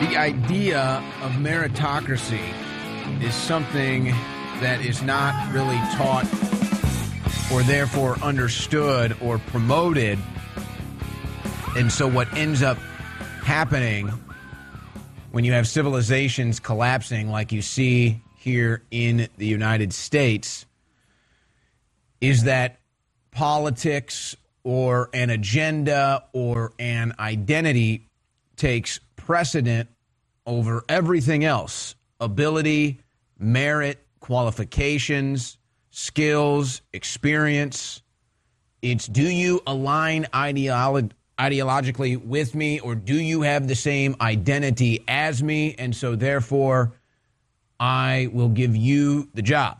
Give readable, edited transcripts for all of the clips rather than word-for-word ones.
The idea of meritocracy is something that is not really taught or therefore understood or promoted. And so what ends up happening when you have civilizations collapsing like you see here in the United States is that politics or an agenda or an identity takes precedent over everything else. Ability, merit, qualifications, skills, experience. It's, do you align ideologically with me, or do you have the same identity as me? And so therefore, I will give you the job.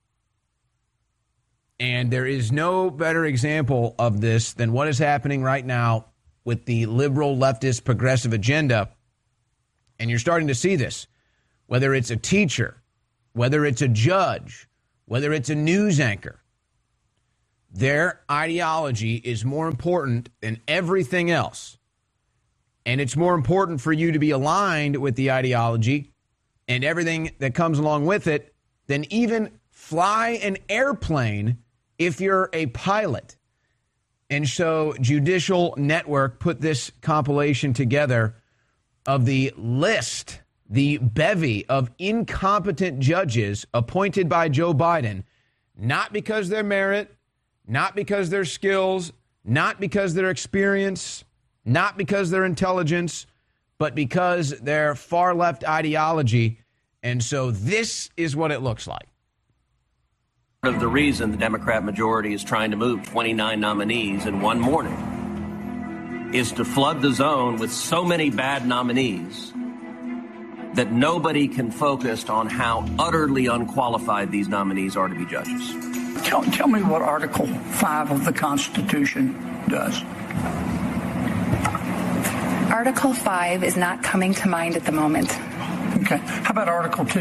And there is no better example of this than what is happening right now with the liberal, leftist, progressive agenda. And you're starting to see this, whether it's a teacher, whether it's a judge, whether it's a news anchor. Their ideology is more important than everything else. And it's more important for you to be aligned with the ideology and everything that comes along with it than even fly an airplane if you're a pilot. And so Judicial Network put this compilation together of the list, the bevy of incompetent judges appointed by Joe Biden, not because their merit, not because their skills, not because their experience, not because their intelligence, but because their far left ideology. And so this is what it looks like. Part of the reason the Democrat majority is trying to move 29 nominees in one morning is to flood the zone with so many bad nominees that nobody can focus on how utterly unqualified these nominees are to be judges. Tell me what Article 5 of the Constitution does. Article 5 is not coming to mind at the moment. Okay. How about Article 2?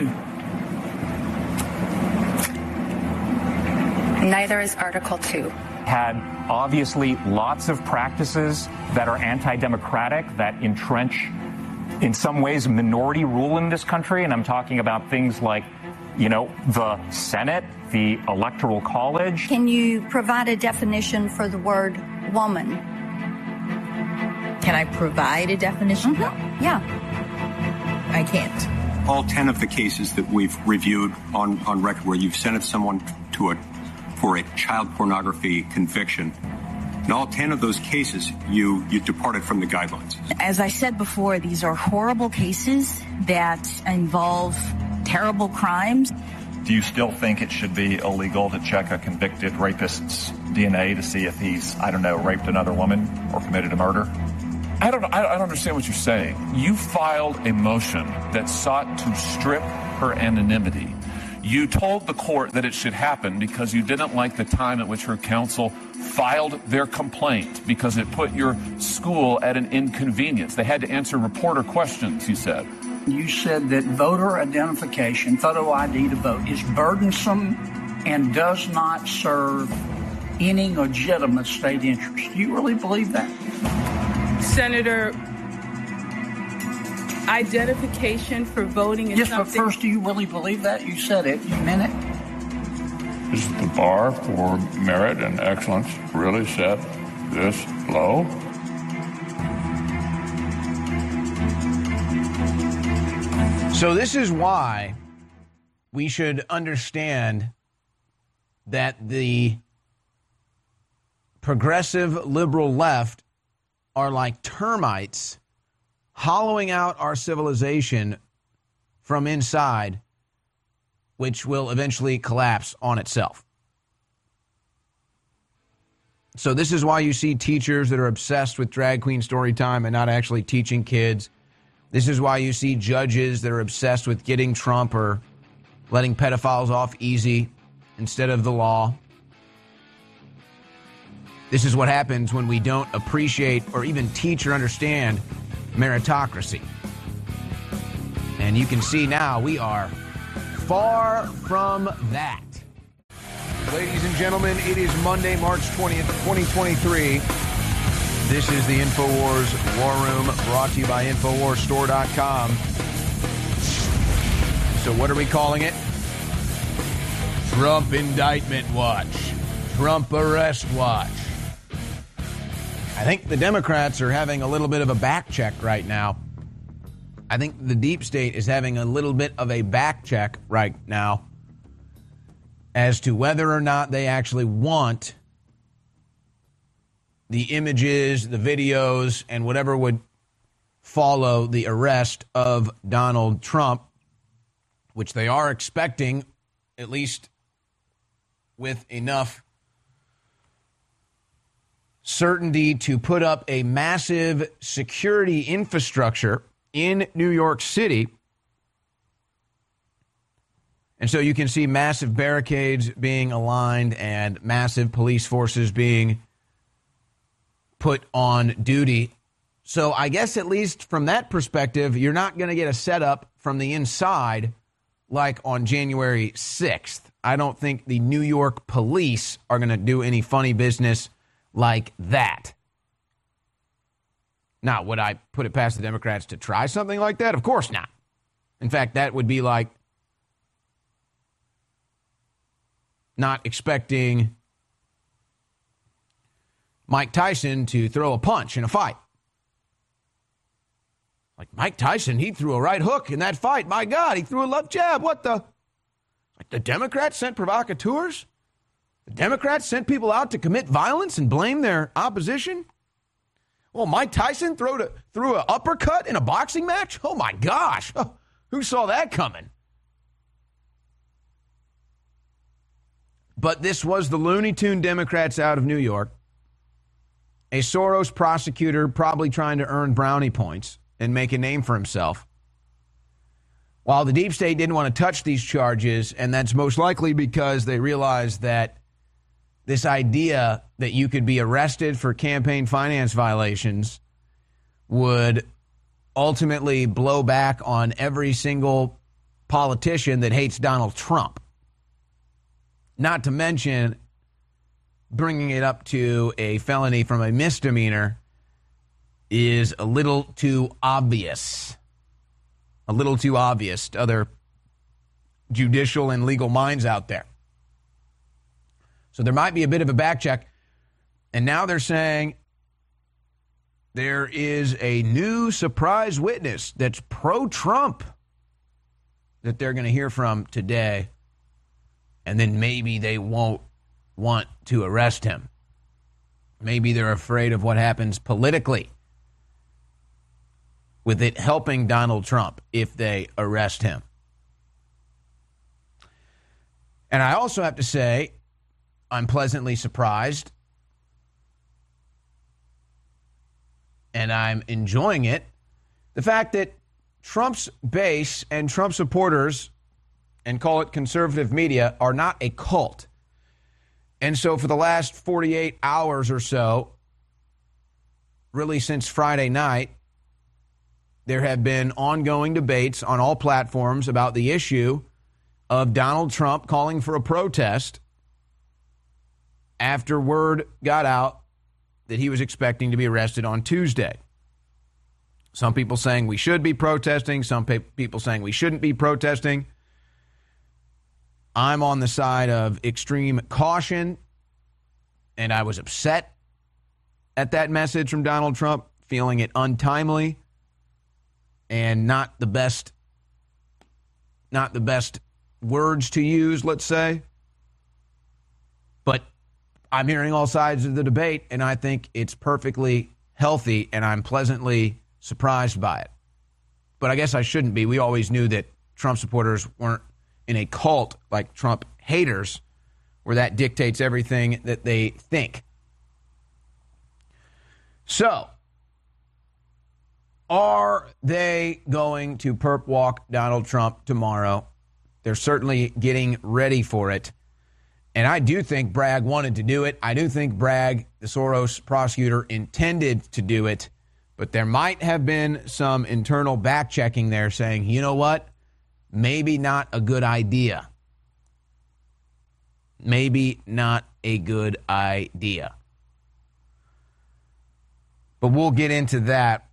Neither is Article 2. Had obviously lots of practices that are anti-democratic, that entrench, in some ways, minority rule in this country. And I'm talking about things like, the Senate, the Electoral College. Can you provide a definition for the word woman? Can I provide a definition? Mm-hmm. Yeah. I can't. All 10 of the cases that we've reviewed on record where you've sentenced someone for a child pornography conviction, in all 10 of those cases, you departed from the guidelines. As I said before, these are horrible cases that involve terrible crimes. Do you still think it should be illegal to check a convicted rapist's DNA to see if he's, raped another woman or committed a murder? I don't understand what you're saying. You filed a motion that sought to strip her anonymity. You told the court that it should happen because you didn't like the time at which her counsel filed their complaint because it put your school at an inconvenience. They had to answer reporter questions, you said. You said that voter identification, photo ID to vote, is burdensome and does not serve any legitimate state interest. Do you really believe that? Senator, identification for voting is something... Yes, but first, do you really believe that? You said it. You meant it? Is the bar for merit and excellence really set this low? So this is why we should understand that the progressive liberal left are like termites hollowing out our civilization from inside, which will eventually collapse on itself. So this is why you see teachers that are obsessed with drag queen story time and not actually teaching kids. This is why you see judges that are obsessed with getting Trump or letting pedophiles off easy instead of the law. This is what happens when we don't appreciate or even teach or understand meritocracy. And you can see now we are far from that. Ladies and gentlemen, it is Monday, March 20th, 2023. This is the InfoWars War Room, brought to you by InfoWarsStore.com. So what are we calling it? Trump Indictment Watch. Trump Arrest Watch. I think the Democrats are having a little bit of a back check right now. I think the deep state is having a little bit of a back check right now as to whether or not they actually want the images, the videos, and whatever would follow the arrest of Donald Trump, which they are expecting, at least with enough certainty, to put up a massive security infrastructure in New York City. And so you can see massive barricades being aligned and massive police forces being put on duty. So I guess at least from that perspective, you're not going to get a setup from the inside like on January 6th. I don't think the New York police are going to do any funny business like that. Now, would I put it past the Democrats to try something like that? Of course not. In fact, that would be like not expecting Mike Tyson to throw a punch in a fight. Like Mike Tyson, he threw a right hook in that fight. My God, he threw a left jab. What the? Like the Democrats sent provocateurs? The Democrats sent people out to commit violence and blame their opposition? Well, Mike Tyson threw an uppercut in a boxing match? Oh, my gosh. Oh, who saw that coming? But this was the Looney Tune Democrats out of New York. A Soros prosecutor probably trying to earn brownie points and make a name for himself. While the deep state didn't want to touch these charges, and that's most likely because they realized that this idea that you could be arrested for campaign finance violations would ultimately blow back on every single politician that hates Donald Trump. Not to mention bringing it up to a felony from a misdemeanor is a little too obvious. A little too obvious to other judicial and legal minds out there. So there might be a bit of a back check. And now they're saying there is a new surprise witness that's pro-Trump that they're going to hear from today. And then maybe they won't want to arrest him. Maybe they're afraid of what happens politically with it helping Donald Trump if they arrest him. And I also have to say, I'm pleasantly surprised, and I'm enjoying it, the fact that Trump's base and Trump supporters, and call it conservative media, are not a cult. And so for the last 48 hours or so, really since Friday night, there have been ongoing debates on all platforms about the issue of Donald Trump calling for a protest after word got out that he was expecting to be arrested on Tuesday. Some people saying we should be protesting, some people saying we shouldn't be protesting. I'm on the side of extreme caution, and I was upset at that message from Donald Trump, feeling it untimely and not the best words to use, let's say. But I'm hearing all sides of the debate, and I think it's perfectly healthy, and I'm pleasantly surprised by it. But I guess I shouldn't be. We always knew that Trump supporters weren't in a cult like Trump haters, where that dictates everything that they think. So, are they going to perp walk Donald Trump tomorrow? They're certainly getting ready for it. And I do think Bragg wanted to do it. I do think Bragg, the Soros prosecutor, intended to do it. But there might have been some internal back-checking there saying, you know what? Maybe not a good idea. Maybe not a good idea. But we'll get into that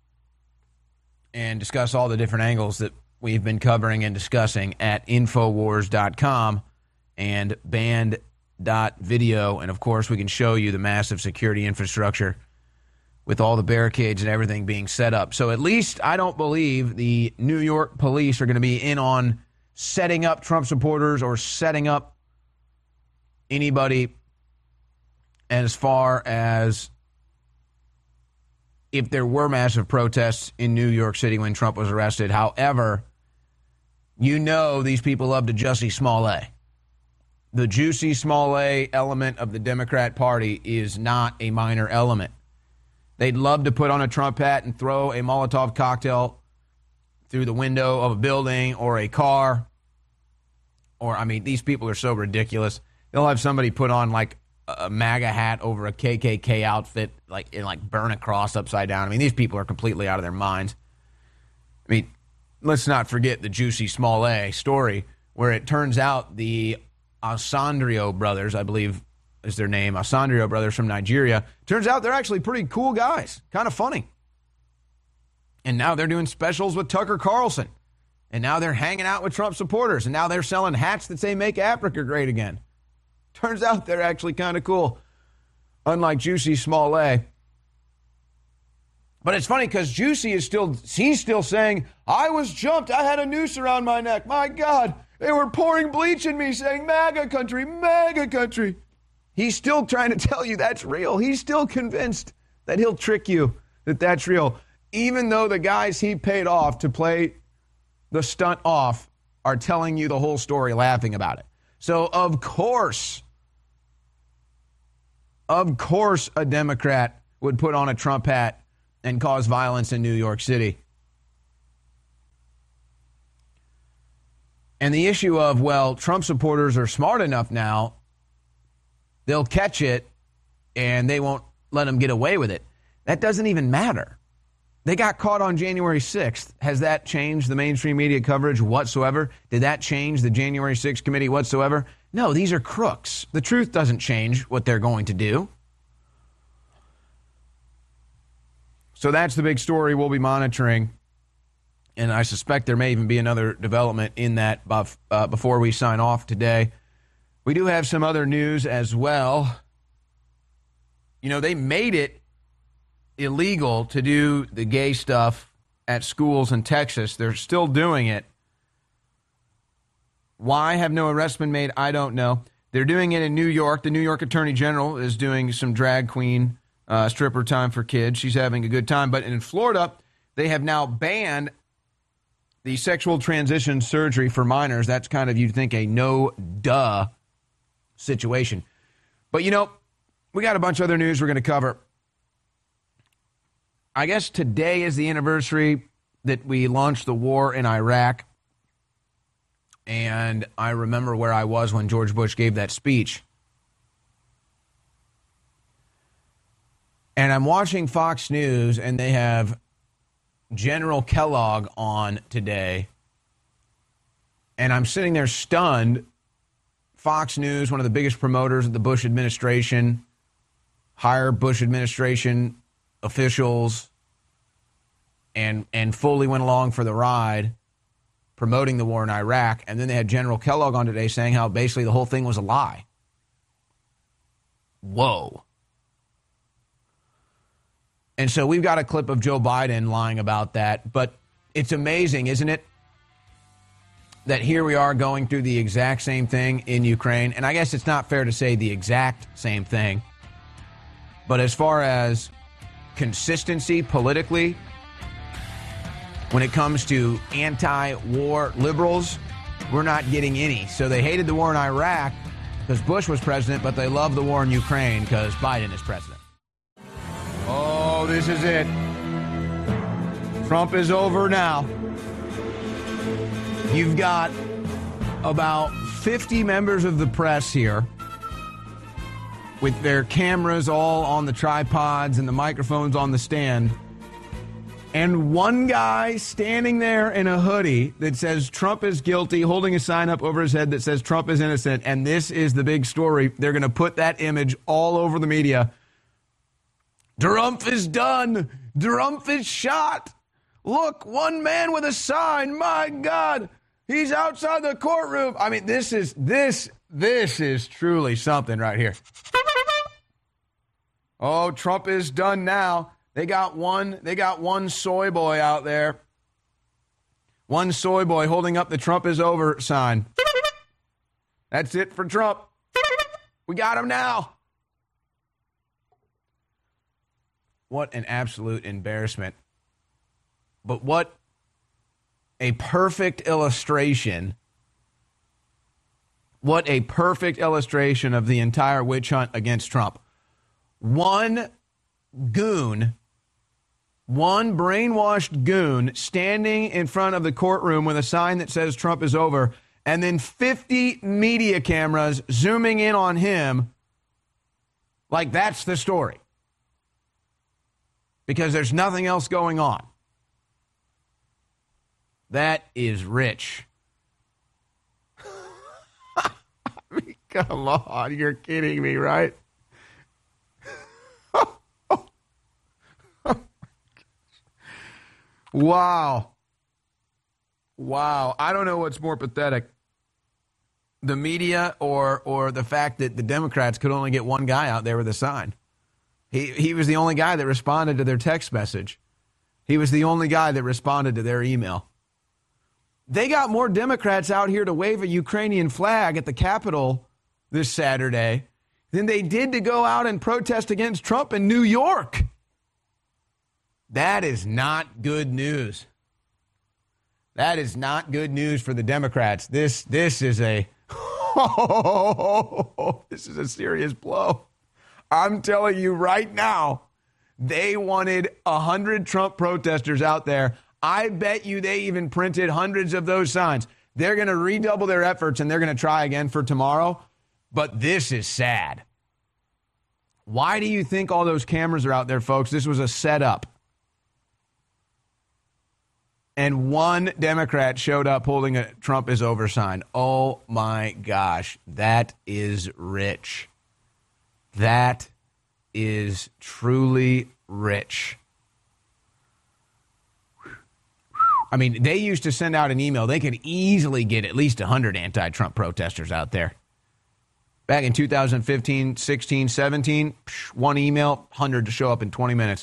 and discuss all the different angles that we've been covering and discussing at Infowars.com and Band.video. And, of course, we can show you the massive security infrastructure with all the barricades and everything being set up. So at least I don't believe the New York police are going to be in on setting up Trump supporters or setting up anybody as far as if there were massive protests in New York City when Trump was arrested. However, you know these people love to Jussie Smollett. The Jussie Smollett element of the Democrat Party is not a minor element. They'd love to put on a Trump hat and throw a Molotov cocktail through the window of a building or a car. Or, I mean, these people are so ridiculous. They'll have somebody put on, like, a MAGA hat over a KKK outfit, and burn a cross upside down. I mean, these people are completely out of their minds. I mean, let's not forget the Jussie Smollett story, where it turns out the Osundiyo brothers, I believe is their name, Osundiyo brothers from Nigeria, turns out they're actually pretty cool guys, kind of funny. And now they're doing specials with Tucker Carlson. And now they're hanging out with Trump supporters. And now they're selling hats that say "Make Africa Great Again." Turns out they're actually kind of cool, unlike Jussie Smollett. But it's funny because Jussie is still saying, "I was jumped. I had a noose around my neck. My God, they were pouring bleach in me saying, 'MAGA country, MAGA country.'" He's still trying to tell you that's real. He's still convinced that he'll trick you that that's real, even though the guys he paid off to play the stunt off are telling you the whole story, laughing about it. So, of course, a Democrat would put on a Trump hat and cause violence in New York City. And the issue of, well, Trump supporters are smart enough now, they'll catch it and they won't let them get away with it. That doesn't even matter. They got caught on January 6th. Has that changed the mainstream media coverage whatsoever? Did that change the January 6th committee whatsoever? No, these are crooks. The truth doesn't change what they're going to do. So that's the big story we'll be monitoring. And I suspect there may even be another development in that before we sign off today. We do have some other news as well. You know, they made it illegal to do the gay stuff at schools in Texas. They're still doing it. Why have no arrests been made? I don't know. They're doing it in New York. The New York Attorney General is doing some drag queen stripper time for kids. She's having a good time. But in Florida, they have now banned the sexual transition surgery for minors. That's kind of, you'd think, a no-duh situation. But, you know, we got a bunch of other news we're going to cover. I guess today is the anniversary that we launched the war in Iraq. And I remember where I was when George Bush gave that speech. And I'm watching Fox News, and they have General Kellogg on today. And I'm sitting there stunned. Fox News, one of the biggest promoters of the Bush administration, hire Bush administration officials, and fully went along for the ride, promoting the war in Iraq. And then they had General Kellogg on today saying how basically the whole thing was a lie. Whoa. And so we've got a clip of Joe Biden lying about that. But it's amazing, isn't it, that here we are going through the exact same thing in Ukraine. And I guess it's not fair to say the exact same thing. But as far as consistency politically, when it comes to anti-war liberals, we're not getting any. So they hated the war in Iraq because Bush was president, but they love the war in Ukraine because Biden is president. Oh, this is it. Trump is over now. You've got about 50 members of the press here with their cameras all on the tripods and the microphones on the stand. And one guy standing there in a hoodie that says Trump is guilty, holding a sign up over his head that says Trump is innocent. And this is the big story. They're going to put that image all over the media. Drumpf is done. Drumpf is shot. Look, one man with a sign. My God, he's outside the courtroom. I mean, this is truly something right here. Oh, Trump is done now. They got one soy boy out there. One soy boy holding up the Trump is over sign. That's it for Trump. We got him now. What an absolute embarrassment. But what a perfect illustration. What a perfect illustration of the entire witch hunt against Trump. One goon, one brainwashed goon standing in front of the courtroom with a sign that says Trump is over, and then 50 media cameras zooming in on him like that's the story. Because there's nothing else going on. That is rich. I mean, come on, you're kidding me, right? Wow. Wow. I don't know what's more pathetic. The media or the fact that the Democrats could only get one guy out there with a sign. He was the only guy that responded to their text message. He was the only guy that responded to their email. They got more Democrats out here to wave a Ukrainian flag at the Capitol this Saturday than they did to go out and protest against Trump in New York. That is not good news. That is not good news for the Democrats. This is a this is a serious blow. I'm telling you right now, they wanted 100 Trump protesters out there. I bet you they even printed hundreds of those signs. They're going to redouble their efforts and they're going to try again for tomorrow. But this is sad. Why do you think all those cameras are out there, folks? This was a setup. And one Democrat showed up holding a Trump is over sign. Oh, my gosh. That is rich. That is truly rich. I mean, they used to send out an email. They could easily get at least 100 anti-Trump protesters out there. Back in 2015, 16, 17, one email, 100 to show up in 20 minutes.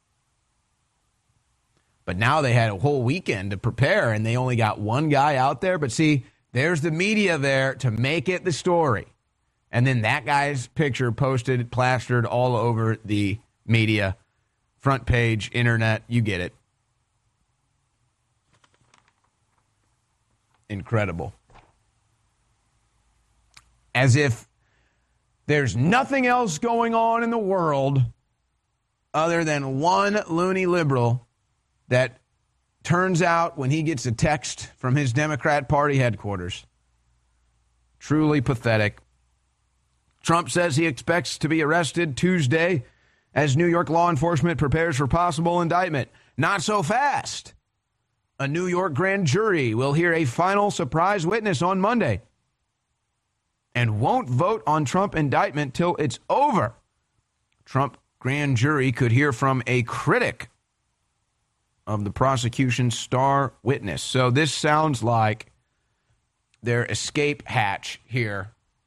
But now they had a whole weekend to prepare, and they only got one guy out there. But see, there's the media there to make it the story. And then that guy's picture posted, plastered all over the media, front page, internet, you get it. Incredible. As if there's nothing else going on in the world other than one loony liberal that turns out when he gets a text from his Democrat Party headquarters. Truly pathetic. Trump says he expects to be arrested Tuesday as New York law enforcement prepares for possible indictment. Not so fast. A New York grand jury will hear a final surprise witness on Monday and won't vote on Trump indictment till it's over. Trump grand jury could hear from a critic of the prosecution's star witness. So this sounds like their escape hatch here.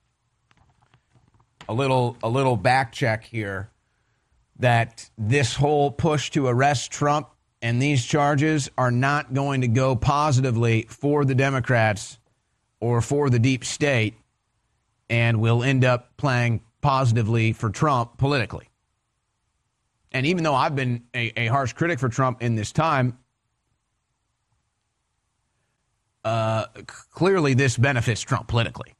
A little back check here that this whole push to arrest Trump and these charges are not going to go positively for the Democrats or for the deep state and will end up playing positively for Trump politically. And even though I've been a harsh critic for Trump in this time, clearly this benefits Trump politically.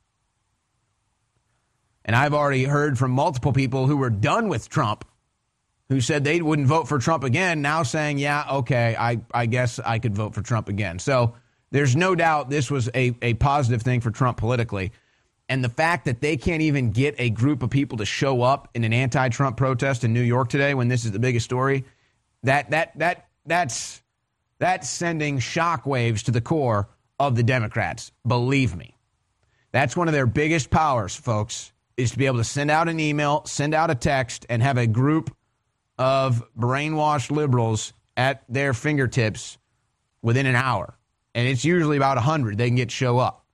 And I've already heard from multiple people who were done with Trump who said they wouldn't vote for Trump again, now saying, yeah, okay, I guess I could vote for Trump again. So there's no doubt this was a positive thing for Trump politically. And the fact that they can't even get a group of people to show up in an anti-Trump protest in New York today when this is the biggest story, that's sending shockwaves to the core of the Democrats. Believe me. That's one of their biggest powers, folks, is to be able to send out an email, send out a text, and have a group of brainwashed liberals at their fingertips within an hour. And it's usually about 100 they can show up,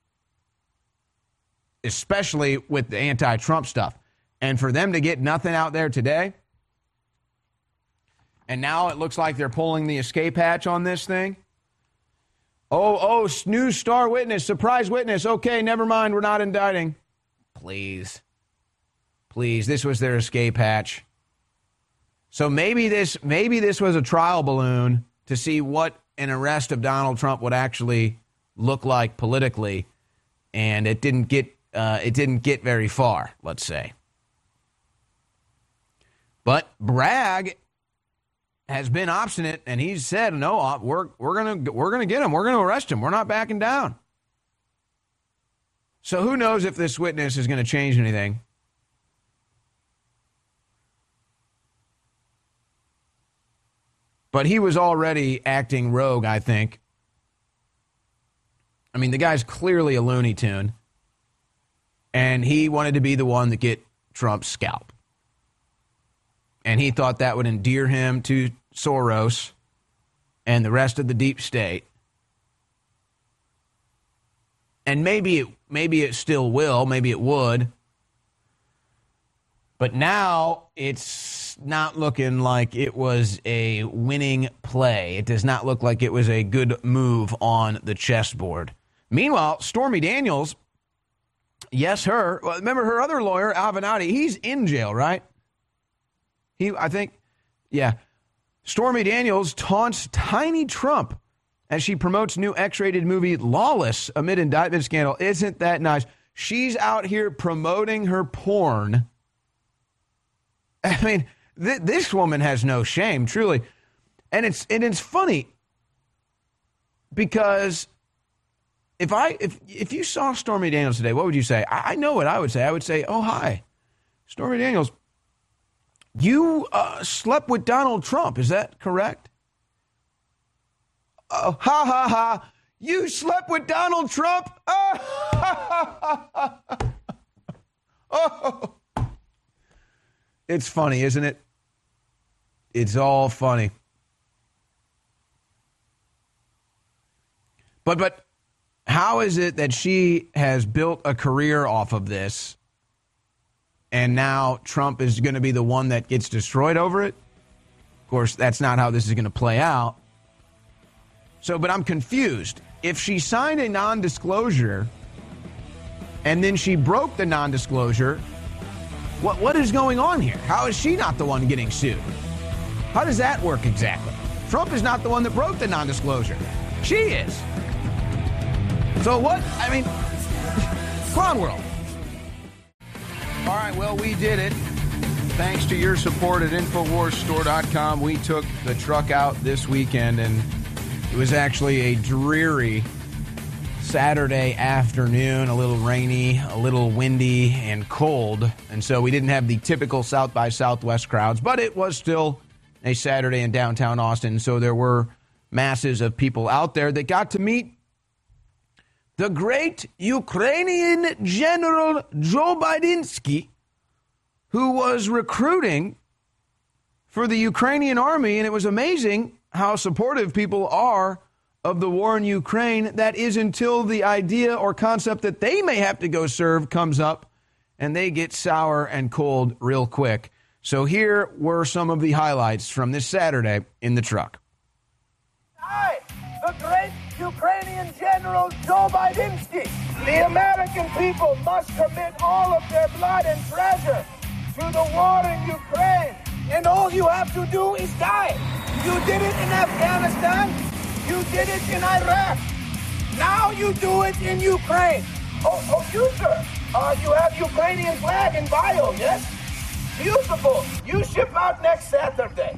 especially with the anti-Trump stuff. And for them to get nothing out there today, and now it looks like they're pulling the escape hatch on this thing. Oh, news star witness, surprise witness. Okay, never mind, we're not indicting. Please, this was their escape hatch. So maybe this was a trial balloon to see what an arrest of Donald Trump would actually look like politically, and it didn't get very far, let's say. But Bragg has been obstinate, and he's said, "No, we're gonna get him. We're gonna arrest him. We're not backing down." So who knows if this witness is going to change anything? But he was already acting rogue, I think. I mean, the guy's clearly a Looney Tune, and he wanted to be the one to get Trump's scalp. And he thought that would endear him to Soros and the rest of the deep state. And maybe it still will, maybe it would. But now it's not looking like it was a winning play. It does not look like it was a good move on the chessboard. Meanwhile, Stormy Daniels, yes, her. Well, remember her other lawyer, Avenatti, he's in jail, right? Stormy Daniels taunts tiny Trump as she promotes new X-rated movie Lawless amid indictment scandal. Isn't that nice? She's out here promoting her porn. I mean, this woman has no shame, truly. And it's funny because if you saw Stormy Daniels today, what would you say? I know what I would say. I would say, "Oh, hi, Stormy Daniels. You slept with Donald Trump. Is that correct?" Oh, ha, ha, ha. You slept with Donald Trump? Oh. It's funny, isn't it? It's all funny. But how is it that she has built a career off of this, and now Trump is going to be the one that gets destroyed over it? Of course, that's not how this is going to play out. But I'm confused. If she signed a non-disclosure and then she broke the non-disclosure, what is going on here? How is she not the one getting sued? How does that work exactly? Trump is not the one that broke the non-disclosure. She is. So what? I mean, come on, world. All right, well, we did it. Thanks to your support at InfoWarsStore.com. We took the truck out this weekend, and it was actually a dreary Saturday afternoon, a little rainy, a little windy, and cold. And so we didn't have the typical South by Southwest crowds, but it was still a Saturday in downtown Austin. So there were masses of people out there that got to meet the great Ukrainian General Joe Biden, who was recruiting for the Ukrainian army. And it was amazing how supportive people are of the war in Ukraine. That is until the idea or concept that they may have to go serve comes up, and they get sour and cold real quick. So here were some of the highlights from this Saturday in the truck. I, the great Ukrainian General Joe Biden, the American people must commit all of their blood and treasure to the war in Ukraine. And all you have to do is die. You did it in Afghanistan. You did it in Iraq. Now you do it in Ukraine. Oh, you, sir. You have Ukrainian flag in bio, yes? Beautiful. You ship out next Saturday.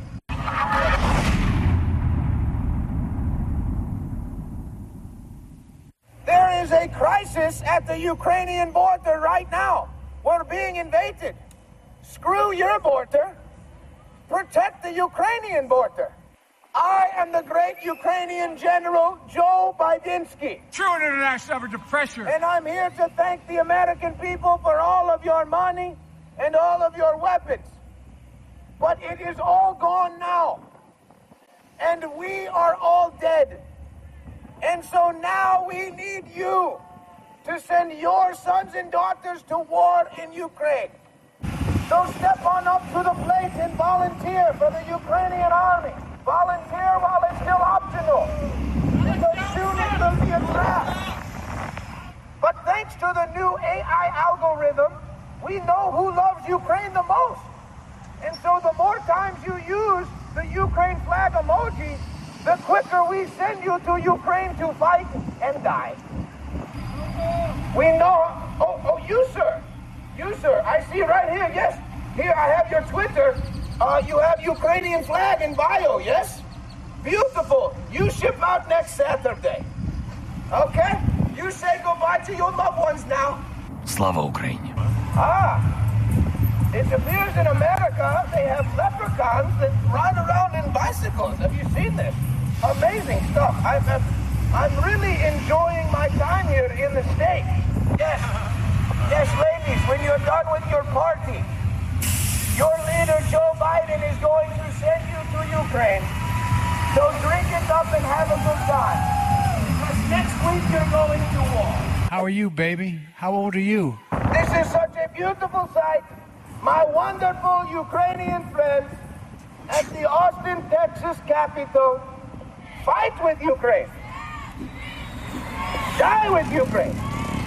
There is a crisis at the Ukrainian border right now. We're being invaded. Screw your border. Protect the Ukrainian border. I am the great Ukrainian General Joe Biden. True international effort to pressure. And I'm here to thank the American people for all of your money and all of your weapons. But it is all gone now. And we are all dead. And so now we need you to send your sons and daughters to war in Ukraine. So step on up to the plate and volunteer for the Ukrainian army. Volunteer while it's still optional. Because soon it will be a draft. But thanks to the new AI algorithm, we know who loves Ukraine the most. And so the more times you use the Ukraine flag emoji, the quicker we send you to Ukraine to fight and die. We know, you sir, I see right here, yes. Here, I have your Twitter. You have Ukrainian flag in bio, yes? Beautiful. You ship out next Saturday. Okay? You say goodbye to your loved ones now. Slava Ukraine. It appears in America they have leprechauns that ride around in bicycles. Have you seen this? Amazing stuff. I'm really enjoying my time here in the States. Yes, ladies, when you're done with your party, your leader, Joe Biden, is going to send you to Ukraine. So drink it up and have a good time. Because next week you're going to war. How are you, baby? How old are you? This is such a beautiful sight. My wonderful Ukrainian friends at the Austin, Texas Capitol fight with Ukraine. Die with Ukraine.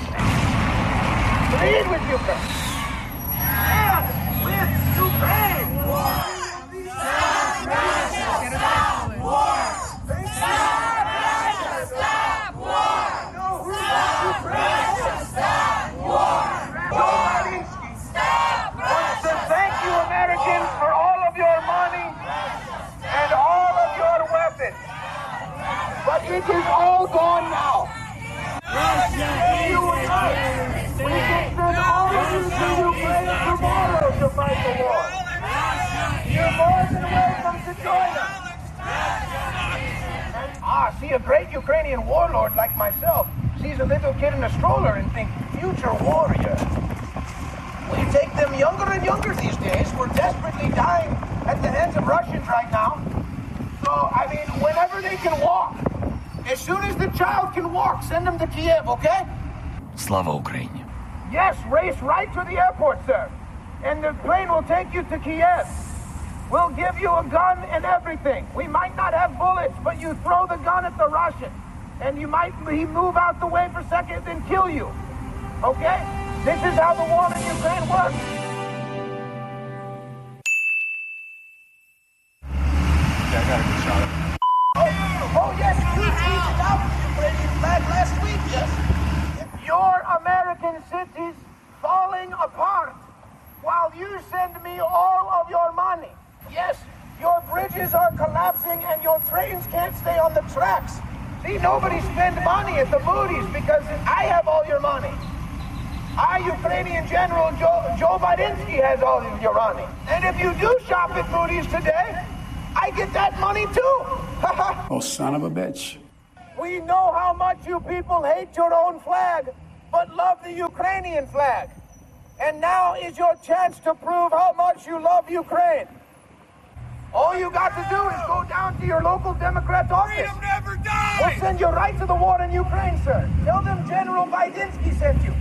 Bleed with Ukraine. Stand with Ukraine. War. Stop Russia. Stop war. Stop Russia. Stop war. Stop Russia. Stop war. Joe Biden, stop Russia. Thank you, Americans, for all of your money and all of your weapons. But it is all gone now. We can send all of you to Ukraine tomorrow to fight the war. You're more than welcome to join us. And, see a great Ukrainian warlord like myself sees a little kid in a stroller and thinks, future warrior. We take them younger and younger these days. We're desperately dying at the hands of Russians right now. So, whenever they can walk, as soon as the child can walk, send them to Kiev, okay? Slava Ukraine. Yes, race right to the airport, sir. And the plane will take you to Kiev. We'll give you a gun and everything. We might not have bullets, but you throw the gun at the Russian. And he move out the way for a second, then kill you. Okay? This is how the war in Ukraine works. Yeah, I got a good shot of it. Yes, you tweeted out the Ukrainian flag last week, yes. If your American cities falling apart while you send me all of your money. Yes, your bridges are collapsing and your trains can't stay on the tracks. See, nobody spend money at the Moody's because I have all your money. Our Ukrainian General Joe Biden has all of your money. And if you do shop at Moody's today, I get that money too. Oh, son of a bitch. We know how much you people hate your own flag, but love the Ukrainian flag. And now is your chance to prove how much you love Ukraine. All you got to do is go down to your local Democrat office. Freedom never dies! We'll send you right to the war in Ukraine, sir. Tell them General Bidensky sent you.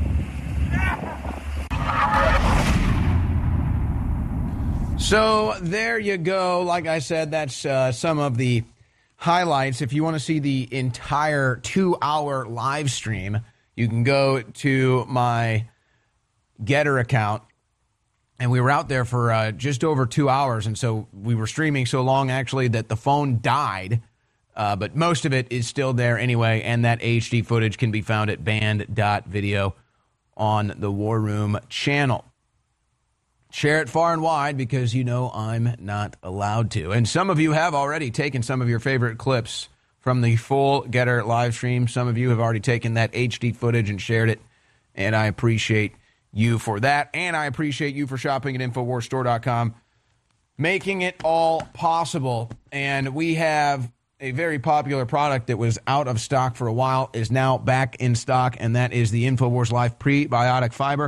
So there you go. Like I said, that's some of the highlights. If you want to see the entire 2-hour live stream, you can go to my Getter account. And we were out there for just over 2 hours. And so we were streaming so long, actually, that the phone died. But most of it is still there anyway. And that HD footage can be found at band.video on the War Room channel. Share it far and wide because you know I'm not allowed to. And some of you have already taken some of your favorite clips from the full Getter live stream. Some of you have already taken that HD footage and shared it. And I appreciate you for that. And I appreciate you for shopping at InfoWarsStore.com, making it all possible. And we have a very popular product that was out of stock for a while, is now back in stock, and that is the InfoWars Life Prebiotic Fiber.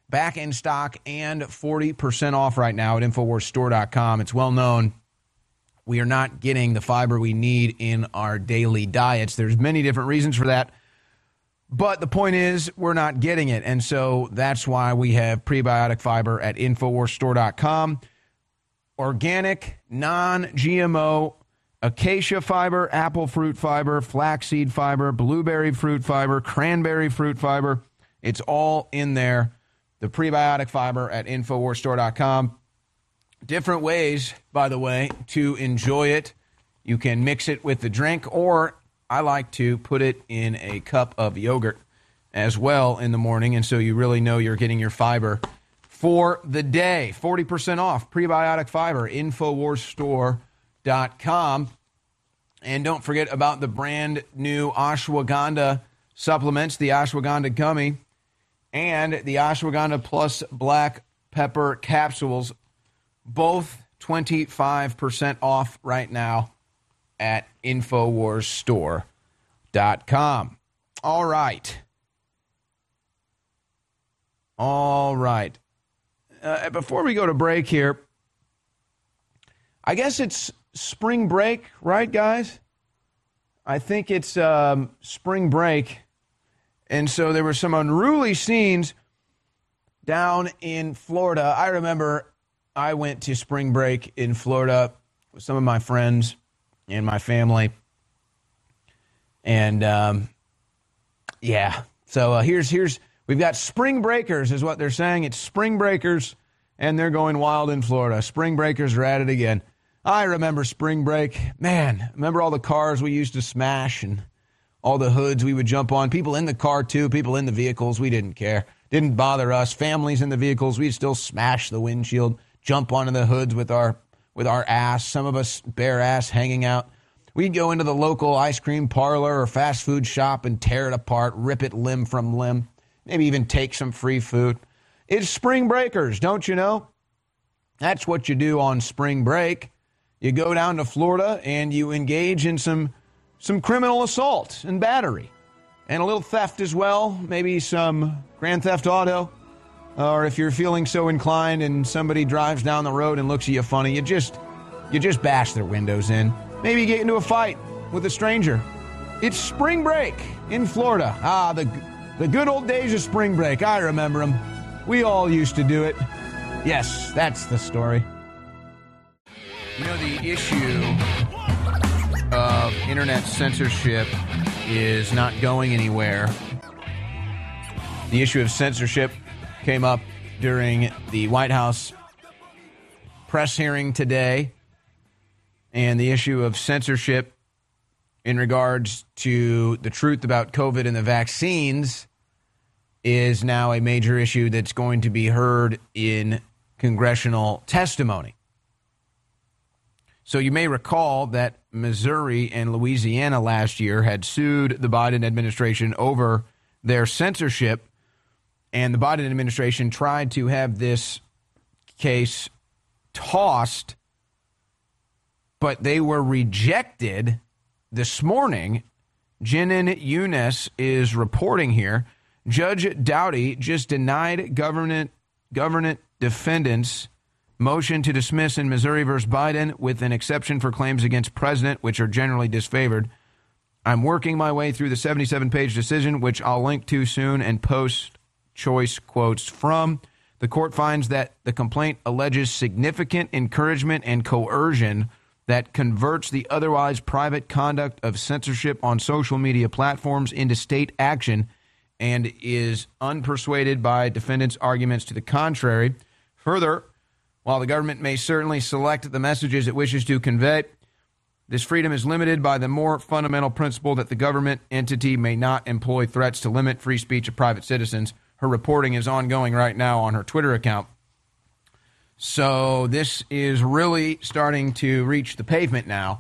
back in stock and 40% off right now at InfoWarsStore.com. It's well known we are not getting the fiber we need in our daily diets. There's many different reasons for that, but the point is we're not getting it, and so that's why we have prebiotic fiber at InfoWarsStore.com. Organic, non-GMO, acacia fiber, apple fruit fiber, flaxseed fiber, blueberry fruit fiber, cranberry fruit fiber. It's all in there. The prebiotic fiber at InfoWarsStore.com. Different ways, by the way, to enjoy it. You can mix it with the drink, or I like to put it in a cup of yogurt as well in the morning, and so you really know you're getting your fiber for the day. 40% off prebiotic fiber, InfoWarsStore.com. And don't forget about the brand new ashwagandha supplements, the ashwagandha gummy, and the ashwagandha plus black pepper capsules, both 25% off right now at InfoWarsStore.com. All right. Before we go to break here, I guess it's spring break, right, guys? I think it's spring break. And so there were some unruly scenes down in Florida. I remember I went to spring break in Florida with some of my friends and my family. And, so here's we've got spring breakers is what they're saying. It's spring breakers, and they're going wild in Florida. Spring breakers are at it again. I remember spring break. Man, remember all the cars we used to smash and all the hoods we would jump on. People in the car, too. People in the vehicles. We didn't care. Didn't bother us. Families in the vehicles. We'd still smash the windshield, jump onto the hoods with our ass. Some of us bare ass hanging out. We'd go into the local ice cream parlor or fast food shop and tear it apart, rip it limb from limb, maybe even take some free food. It's spring breakers, don't you know? That's what you do on spring break. You go down to Florida and you engage in some criminal assault and battery and a little theft as well, maybe some Grand Theft Auto. Or if you're feeling so inclined and somebody drives down the road and looks at you funny, you just bash their windows in. Maybe you get into a fight with a stranger. It's spring break in Florida. The good old days of spring break. I remember them. We all used to do it. Yes, that's the story. You know, the issue of internet censorship is not going anywhere. The issue of censorship came up during the White House press hearing today, and the issue of censorship in regards to the truth about COVID and the vaccines is now a major issue that's going to be heard in congressional testimony. So you may recall that Missouri and Louisiana last year had sued the Biden administration over their censorship, and the Biden administration tried to have this case tossed, but they were rejected this morning. Jenin Younes is reporting here. Judge Doughty just denied government defendants' motion to dismiss in Missouri versus Biden with an exception for claims against president, which are generally disfavored. I'm working my way through the 77-page decision, which I'll link to soon and post choice quotes from. The court finds that the complaint alleges significant encouragement and coercion that converts the otherwise private conduct of censorship on social media platforms into state action and is unpersuaded by defendants' arguments to the contrary. Further, while the government may certainly select the messages it wishes to convey, this freedom is limited by the more fundamental principle that the government entity may not employ threats to limit free speech of private citizens. Her reporting is ongoing right now on her Twitter account. So this is really starting to reach the pavement now.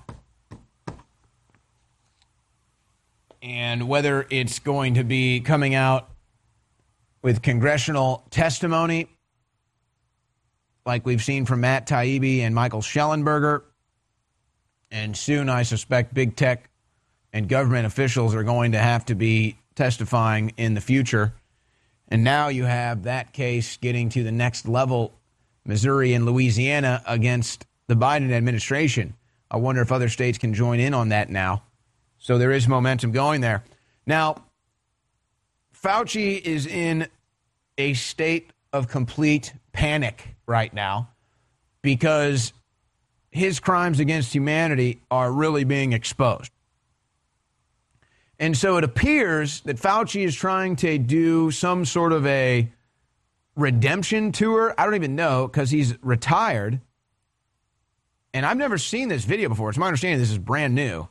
And whether it's going to be coming out with congressional testimony, like we've seen from Matt Taibbi and Michael Schellenberger, and soon I suspect big tech and government officials are going to have to be testifying in the future. And now you have that case getting to the next level, Missouri and Louisiana against the Biden administration. I wonder if other states can join in on that now. So there is momentum going there. Now, Fauci is in a state of complete panic right now because his crimes against humanity are really being exposed. And so it appears that Fauci is trying to do some sort of a redemption tour. I don't even know, because he's retired. And I've never seen this video before. It's my understanding this is brand new.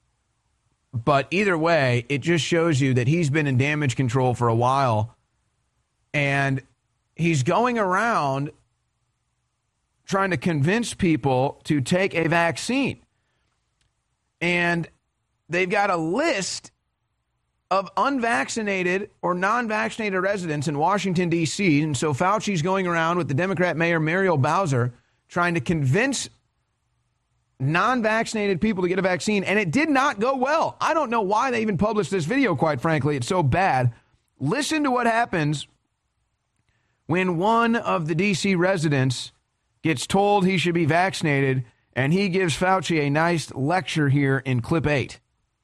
But either way, it just shows you that he's been in damage control for a while. And he's going around trying to convince people to take a vaccine. And they've got a list of unvaccinated or non-vaccinated residents in Washington, D.C. And so Fauci's going around with the Democrat Mayor Muriel Bowser trying to convince non-vaccinated people to get a vaccine, and it did not go well. I don't know why they even published this video, quite frankly. It's so bad. Listen to what happens when one of the D.C. residents gets told he should be vaccinated, and he gives Fauci a nice lecture here in clip 8.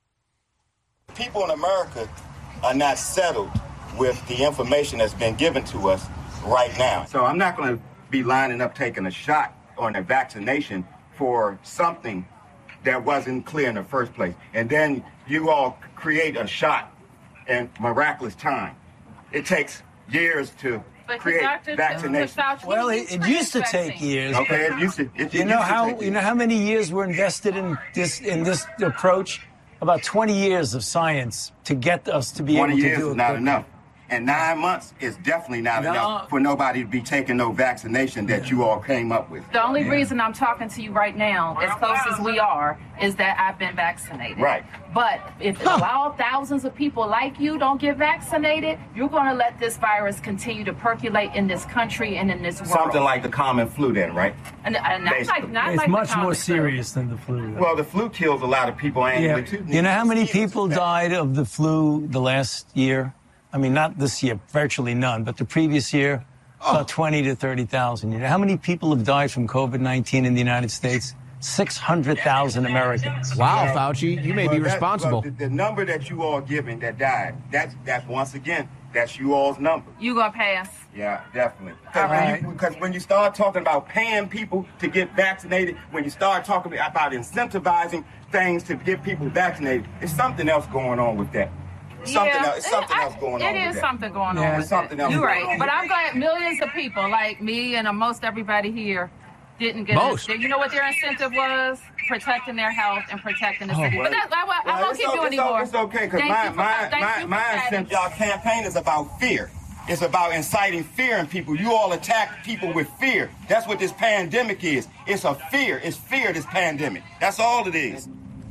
People in America are not settled with the information that's been given to us right now. So I'm not going to be lining up taking a shot on a vaccination for something that wasn't clear in the first place. And then you all create a shot in miraculous time. It takes years to create vaccination. Well, it used to take years. Okay, it used to. You know how many years were invested in this approach? About 20 years of science to get us to be able to do it. 20 years is not enough. And 9 months is definitely not enough for nobody to be taking no vaccination that you all came up with. The only reason I'm talking to you right now, as close as we are, is that I've been vaccinated. Right. But if all thousands of people like you don't get vaccinated, you're going to let this virus continue to percolate in this country and in this world. Something like the common flu then, right? And not it's like much more flu. serious than the flu. Well, the flu kills a lot of people annually, too. You know how many people died of the flu the last year? I mean, not this year, virtually none, but the previous year, about 20 to 30,000. You know how many people have died from COVID-19 in the United States? 600,000 Americans. Wow, Fauci, you may be responsible. The number that you all giving that died, that's once again, that's you all's number. You gonna pass? Yeah, definitely. Because when you start talking about paying people to get vaccinated, when you start talking about incentivizing things to get people vaccinated, there's something else going on with that. Something else going on. It is something going on. There's something else. You're right. But I'm glad millions of people like me and most everybody here didn't get it. You know what their incentive was? Protecting their health and protecting the city. But I won't keep you anymore. It's okay, because my incentive, y'all campaign is about fear. It's about inciting fear in people. You all attack people with fear. That's what this pandemic is. It's a fear. It's fear, this pandemic. That's all it is.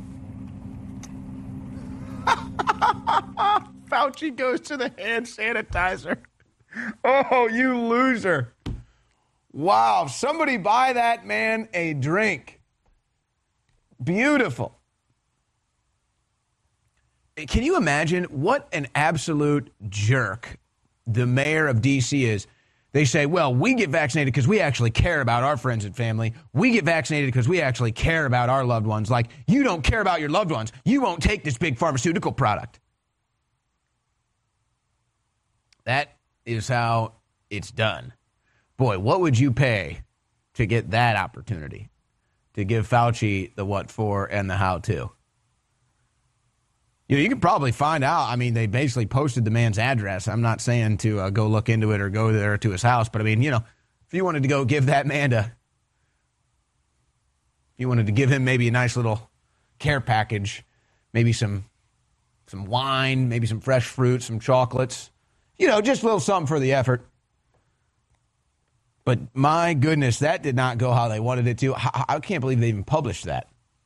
Fauci goes to the hand sanitizer. Oh, you loser. Wow. Somebody buy that man a drink. Beautiful. Can you imagine what an absolute jerk the mayor of D.C. is? They say, well, we get vaccinated because we actually care about our friends and family. We get vaccinated because we actually care about our loved ones. Like, you don't care about your loved ones. You won't take this big pharmaceutical product. That is how it's done. Boy, what would you pay to get that opportunity? To give Fauci the what for and the how to? You can probably find out. I mean, they basically posted the man's address. I'm not saying to go look into it or go there to his house. But, I mean, if you wanted to go give that man if you wanted to give him maybe a nice little care package, maybe some wine, maybe some fresh fruit, some chocolates, just a little something for the effort. But, my goodness, that did not go how they wanted it to. I can't believe they even published that.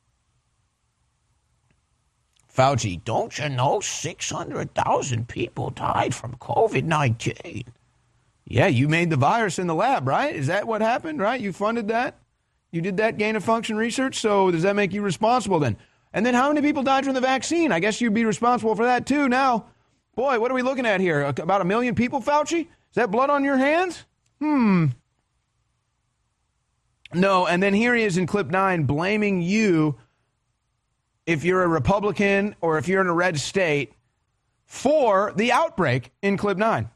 Fauci, don't you know 600,000 people died from COVID-19? Yeah, you made the virus in the lab, right? Is that what happened, right? You funded that? You did that gain-of-function research? So does that make you responsible then? And then how many people died from the vaccine? I guess you'd be responsible for that too now. Boy, what are we looking at here? About 1 million people, Fauci? Is that blood on your hands? No, and then here he is in clip 9 blaming you, if you're a Republican or if you're in a red state, for the outbreak in clip 9.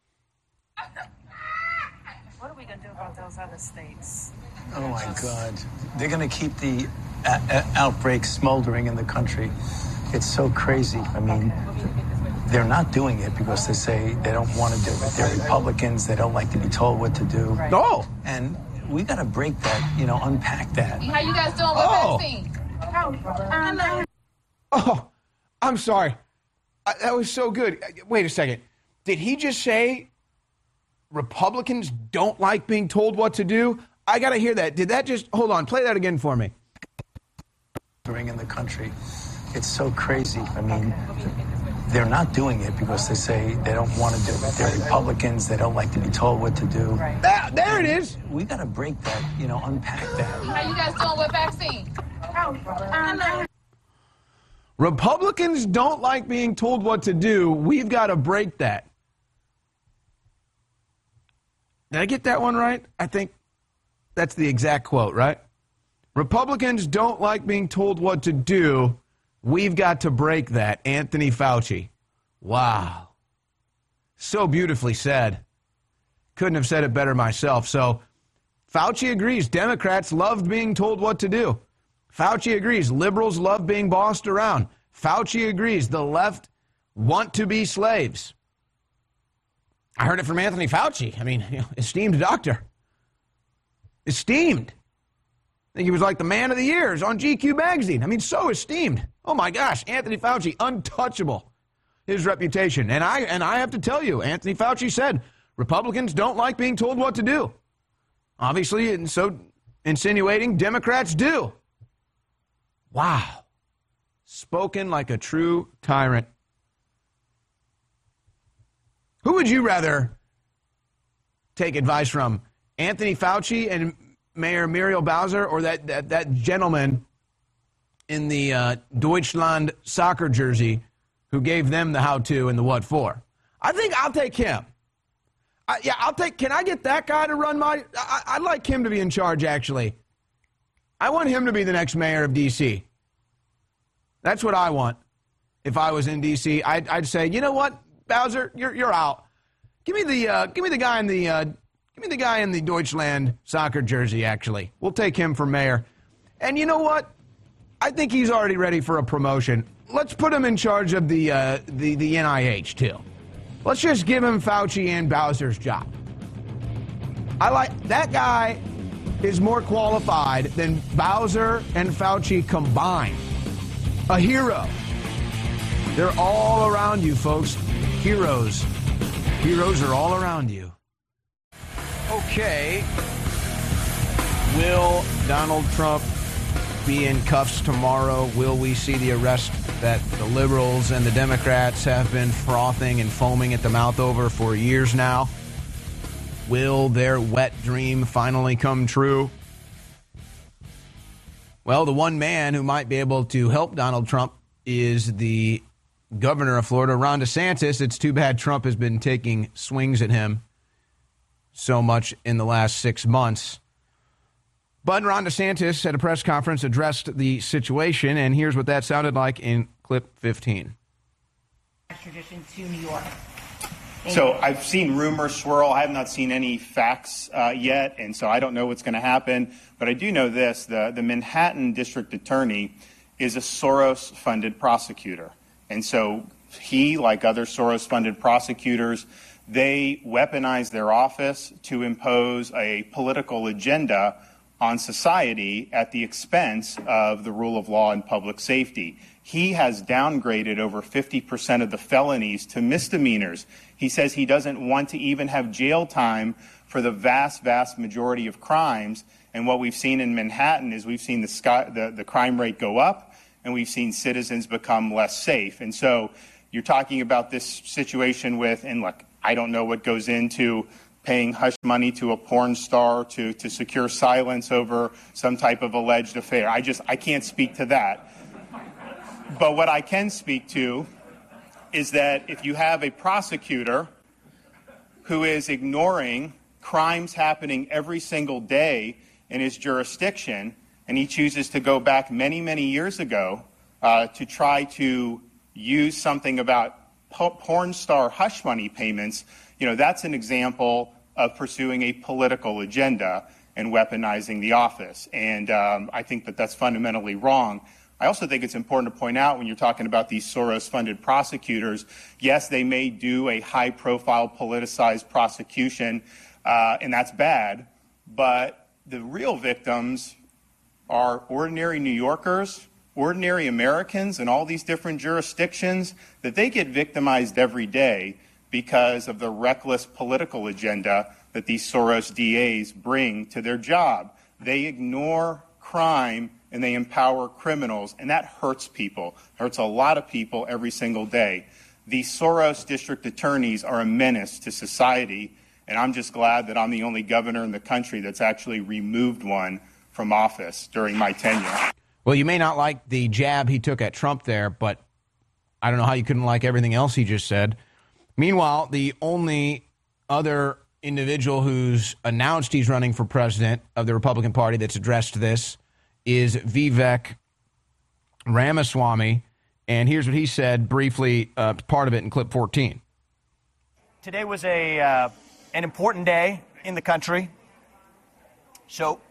What are we going to do about those other states? Oh, my God. They're going to keep the outbreak smoldering in the country. It's so crazy. I mean, they're not doing it because they say they don't want to do it. They're Republicans. They don't like to be told what to do. Right. No. And we got to break that, unpack that. How you guys doing with vaccine? Oh, I'm sorry. That was so good. Wait a second. Did he just say Republicans don't like being told what to do? I got to hear that. Did that just... Hold on. Play that again for me. In the country. It's so crazy. I mean, they're not doing it because they say they don't want to do it. They're Republicans. They don't like to be told what to do. Right. There it is. We got to break that, unpack that. How you guys doing with vaccine? Republicans don't like being told what to do. We've got to break that. Did I get that one right? I think that's the exact quote, right? Republicans don't like being told what to do. We've got to break that. Anthony Fauci. Wow. So beautifully said. Couldn't have said it better myself. So Fauci agrees. Democrats loved being told what to do. Fauci agrees. Liberals love being bossed around. Fauci agrees. The left want to be slaves. I heard it from Anthony Fauci. I mean, esteemed doctor. Esteemed. I think he was like the man of the years on GQ magazine. I mean, so esteemed. Oh my gosh, Anthony Fauci, untouchable. His reputation. And I have to tell you, Anthony Fauci said, Republicans don't like being told what to do. Obviously, and so insinuating Democrats do. Wow. Spoken like a true tyrant. Who would you rather take advice from? Anthony Fauci and Mayor Muriel Bowser, or that gentleman in the Deutschland soccer jersey who gave them the how-to and the what for? I think I'll take him. Can I get that guy to run I'd like him to be in charge, actually. I want him to be the next mayor of D.C. That's what I want. If I was in D.C., I'd say, you know what, Bowser, you're out. Give me the guy in the Deutschland soccer jersey, actually. We'll take him for mayor. And you know what? I think he's already ready for a promotion. Let's put him in charge of the NIH, too. Let's just give him Fauci and Bowser's job. That guy is more qualified than Bowser and Fauci combined. A hero. They're all around you, folks. Heroes. Heroes are all around you. Okay. Will Donald Trump be in cuffs tomorrow? Will we see the arrest that the liberals and the Democrats have been frothing and foaming at the mouth over for years now? Will their wet dream finally come true? Well, the one man who might be able to help Donald Trump is the governor of Florida, Ron DeSantis. It's too bad Trump has been taking swings at him so much in the last 6 months. But Ron DeSantis at a press conference addressed the situation, and here's what that sounded like in clip 15. Extradition to New York. So I've seen rumors swirl. I have not seen any facts yet, and so I don't know what's going to happen. But I do know this. The Manhattan District Attorney is a Soros-funded prosecutor. And so he, like other Soros-funded prosecutors, they weaponize their office to impose a political agenda on society at the expense of the rule of law and public safety. He has downgraded over 50% of the felonies to misdemeanors. He says he doesn't want to even have jail time for the vast, vast majority of crimes. And what we've seen in Manhattan is we've seen the crime rate go up, and we've seen citizens become less safe. And so you're talking about this situation with, and look, I don't know what goes into paying hush money to a porn star to secure silence over some type of alleged affair. I can't speak to that. But what I can speak to is that if you have a prosecutor who is ignoring crimes happening every single day in his jurisdiction, and he chooses to go back many, many years ago to try to use something about porn star hush money payments, that's an example of pursuing a political agenda and weaponizing the office. And I think that that's fundamentally wrong. I also think it's important to point out when you're talking about these Soros-funded prosecutors, yes, they may do a high-profile politicized prosecution, and that's bad, but the real victims are ordinary New Yorkers, ordinary Americans in all these different jurisdictions, that they get victimized every day because of the reckless political agenda that these Soros DAs bring to their job. They ignore crime and they empower criminals, and that hurts people, hurts a lot of people every single day. These Soros district attorneys are a menace to society, and I'm just glad that I'm the only governor in the country that's actually removed one from office during my tenure. Well, you may not like the jab he took at Trump there, but I don't know how you couldn't like everything else he just said. Meanwhile, the only other individual who's announced he's running for president of the Republican Party that's addressed this is Vivek Ramaswamy. And here's what he said briefly, part of it in clip 14. Today was an important day in the country. So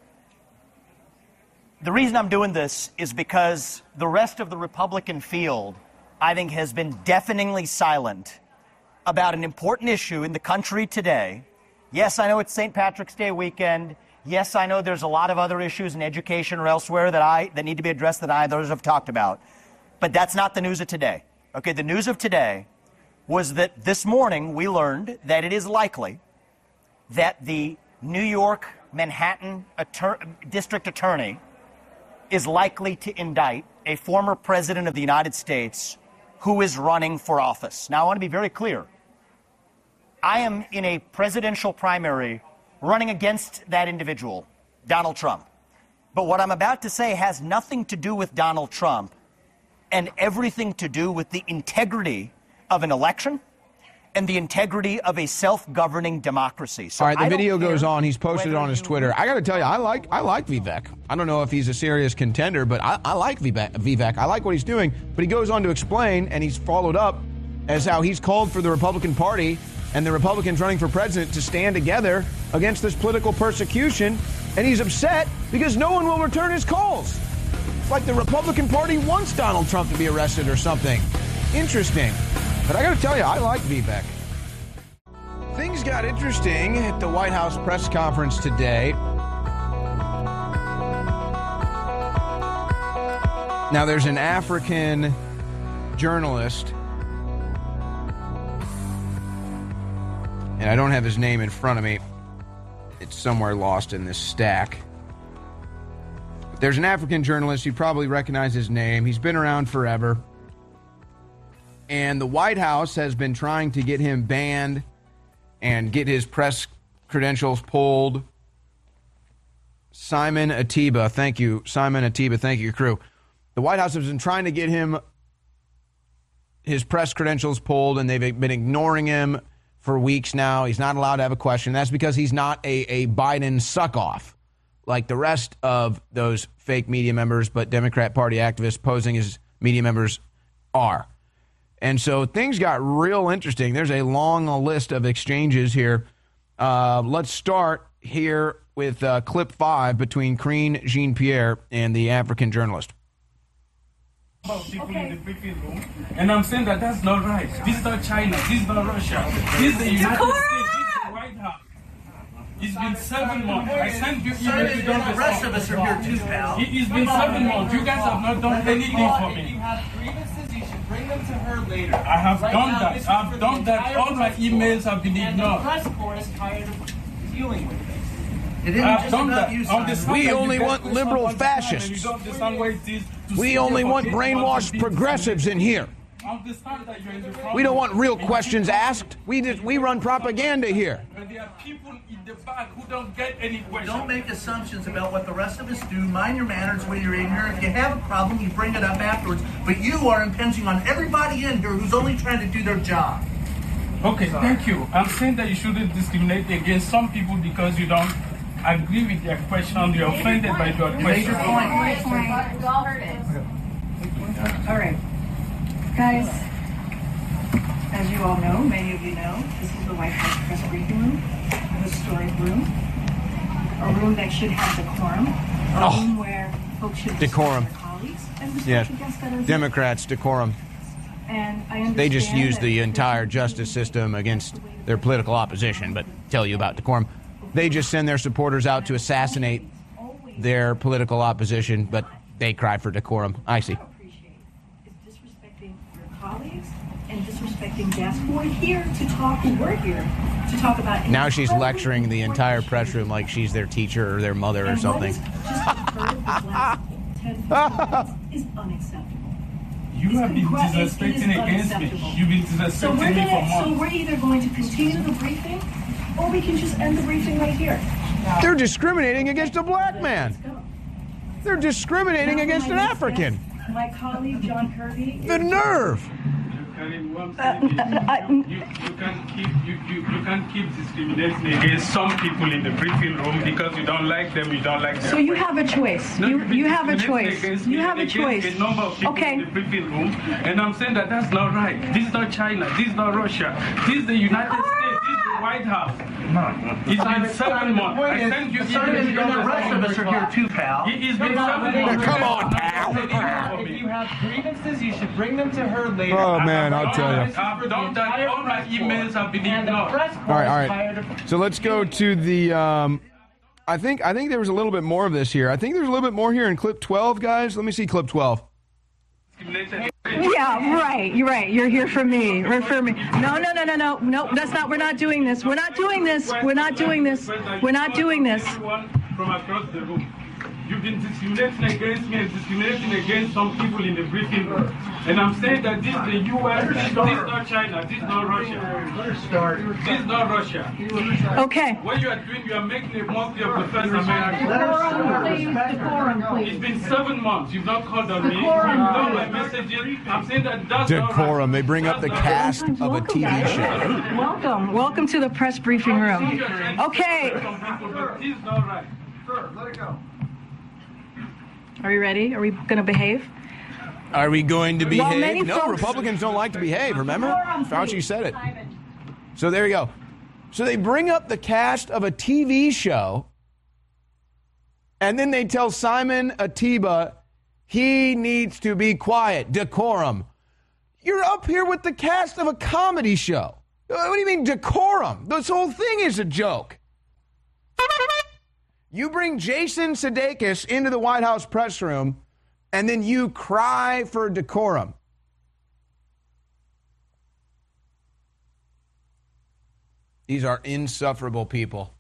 the reason I'm doing this is because the rest of the Republican field, I think, has been deafeningly silent about an important issue in the country today. Yes, I know it's St. Patrick's Day weekend. Yes, I know there's a lot of other issues in education or elsewhere that need to be addressed that others have talked about. But that's not the news of today. Okay, the news of today was that this morning we learned that it is likely that the New York Manhattan District Attorney is likely to indict a former president of the United States who is running for office. Now, I want to be very clear. I am in a presidential primary running against that individual, Donald Trump. But what I'm about to say has nothing to do with Donald Trump and everything to do with the integrity of an election and the integrity of a self-governing democracy. So all right, the video goes on. He's posted it on his Twitter. I got to tell you, I like Vivek. I don't know if he's a serious contender, but I like Vivek. I like what he's doing. But he goes on to explain, and he's followed up as how he's called for the Republican Party and the Republicans running for president to stand together against this political persecution. And he's upset because no one will return his calls. It's like the Republican Party wants Donald Trump to be arrested or something. Interesting. But I got to tell you, I like Vivek. Things got interesting at the White House press conference today. Now, there's an African journalist, and I don't have his name in front of me. It's somewhere lost in this stack. But there's an African journalist. You probably recognize his name. He's been around forever. And the White House has been trying to get him banned and get his press credentials pulled. Simon Atiba, thank you. Simon Atiba, thank you, crew. The White House has been trying to get him his press credentials pulled, and they've been ignoring him for weeks now. He's not allowed to have a question. That's because he's not a Biden suck-off like the rest of those fake media members, but Democrat Party activists posing as media members are. And so things got real interesting. There's a long list of exchanges here. Let's start here with clip 5 between Karine Jean-Pierre and the African journalist. People in the briefing room, and I'm saying that that's not right. This is not China. This is not Russia. This is the United States. This is the White House. It's been 7 months. I sent you emails. You don't respond. The rest of us are here too, pal. It's been 7 months. You guys have not done anything for me. If you have grievances, you should bring them to her later. I have done that. I've done that. All my emails have been ignored. The press corps is tired of dealing with it. I've done that. We only want liberal fascists. We only want brainwashed progressives in here. understand that you're in the front. We don't want real questions asked. We run propaganda here. But there are people in the back who don't get any questions. Don't make assumptions about what the rest of us do. Mind your manners when you're in here. If you have a problem, you bring it up afterwards. But you are impinging on everybody in here who's only trying to do their job. Okay, thank you. I'm saying that you shouldn't discriminate against some people because you don't agree with their question. You're offended by their question. Make your point. We all heard it. All right. Guys, as you all know, many of you know, this is the White House press briefing room, a historic room, a room that should have decorum, a room where folks should decorum. Their colleagues and respect Yeah, against others. Democrats, decorum. And I understand they just use the entire justice system against their political opposition, but tell you about decorum. They just send their supporters out to assassinate their political opposition, but they cry for decorum. I see. Disrespecting your colleagues and disrespecting guests who are here to talk, who were here to talk about. Now she's lecturing the entire press room like she's their teacher or their mother or something. Is unacceptable. You have been disrespecting against me. You've been disrespecting me for months. So we're either going to continue the briefing, or we can just end the briefing right here. They're discriminating against a black man. They're discriminating against an African. My colleague John Kirby. The nerve! You can't keep discriminating against some people in the briefing room because you don't like them. You don't like them. So you have a choice. No, you have a choice. You have a choice. A number of people in the briefing room, and I'm saying that that's not right. This is not China. This is not Russia. This is the United States. This is the White House. It's been 7 months. I sent you emails. The rest of us are here too, pal. It's been 7 months. Come on, pal. If you have grievances, you should bring them to her later. Oh, man, I'll tell you. I've done that. All my emails have been ignored. All right. So let's go to the. I think there was a little bit more of this here. I think there's a little bit more here in clip 12, guys. Let me see clip 12. Yeah, right. You're right. You're here for me. Refer me. No. That's not. We're not doing this. We're not doing this. We're not doing this. We're not doing this. From across the room. You've been discriminating against me and discriminating against some people in the briefing room. And I'm saying that this is the U.S., this is not China, this is not Russia. This is not Russia. Okay. What you are doing, you are making a mockery of the First Amendment. It's been 7 months. You've not called on me. You've done my messages. I'm saying that that's decorum. They bring up the cast of a TV show. Welcome to the press briefing room. Okay. This is not right. Sir, let it go. Are we ready? Are we going to behave? Are we going to behave? No, folks... Republicans don't like to behave, remember? Fauci said it. So there you go. So they bring up the cast of a TV show, and then they tell Simon Atiba he needs to be quiet. Decorum. You're up here with the cast of a comedy show. What do you mean decorum? This whole thing is a joke. You bring Jason Sudeikis into the White House press room, and then you cry for decorum. These are insufferable people.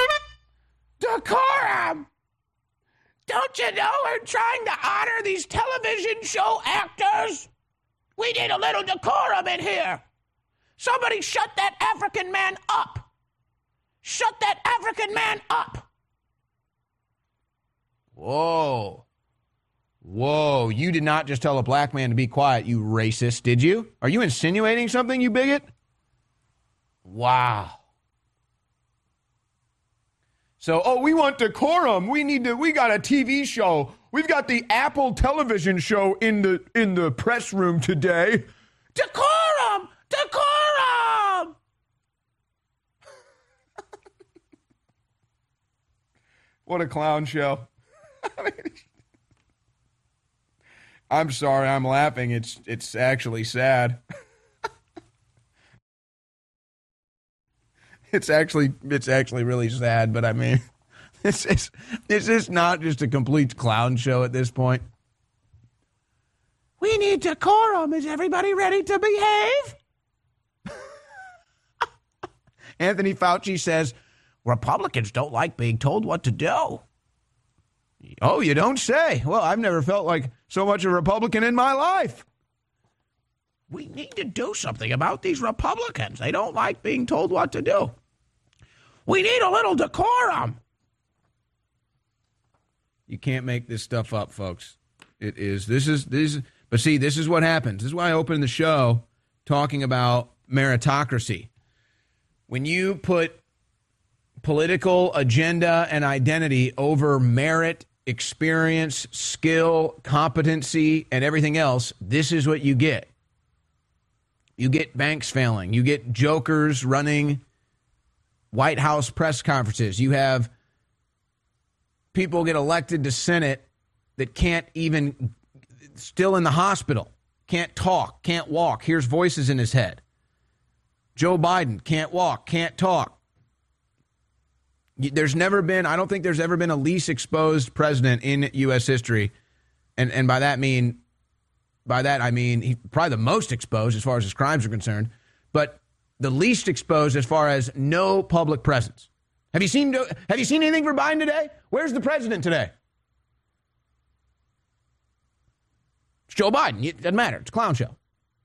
Decorum! Don't you know we're trying to honor these television show actors? We need a little decorum in here. Somebody shut that African man up. Shut that African man up. Whoa. You did not just tell a black man to be quiet, you racist, did you? Are you insinuating something, you bigot? Wow. So, we want decorum. We got a TV show. We've got the Apple television show in the press room today. Decorum! Decorum! What a clown show. I'm sorry, I'm laughing. It's actually sad. It's actually really sad, but I mean, this is not just a complete clown show at this point. We need decorum. Is everybody ready to behave? Anthony Fauci says, Republicans don't like being told what to do. Oh, you don't say. Well, I've never felt like so much a Republican in my life. We need to do something about these Republicans. They don't like being told what to do. We need a little decorum. You can't make this stuff up, folks. But see, this is what happens. This is why I opened the show talking about meritocracy. When you put political agenda and identity over merit, experience, skill, competency, and everything else, this is what you get. You get banks failing. You get jokers running White House press conferences. You have people get elected to Senate that can't even, still in the hospital, can't talk, can't walk, hears voices in his head. Joe Biden can't walk, can't talk. There's never been, I don't think there's ever been a least exposed president in U.S. history. And by that I mean he's probably the most exposed as far as his crimes are concerned, but the least exposed as far as no public presence. Have you seen anything for Biden today? Where's the president today? It's Joe Biden. It doesn't matter. It's a clown show.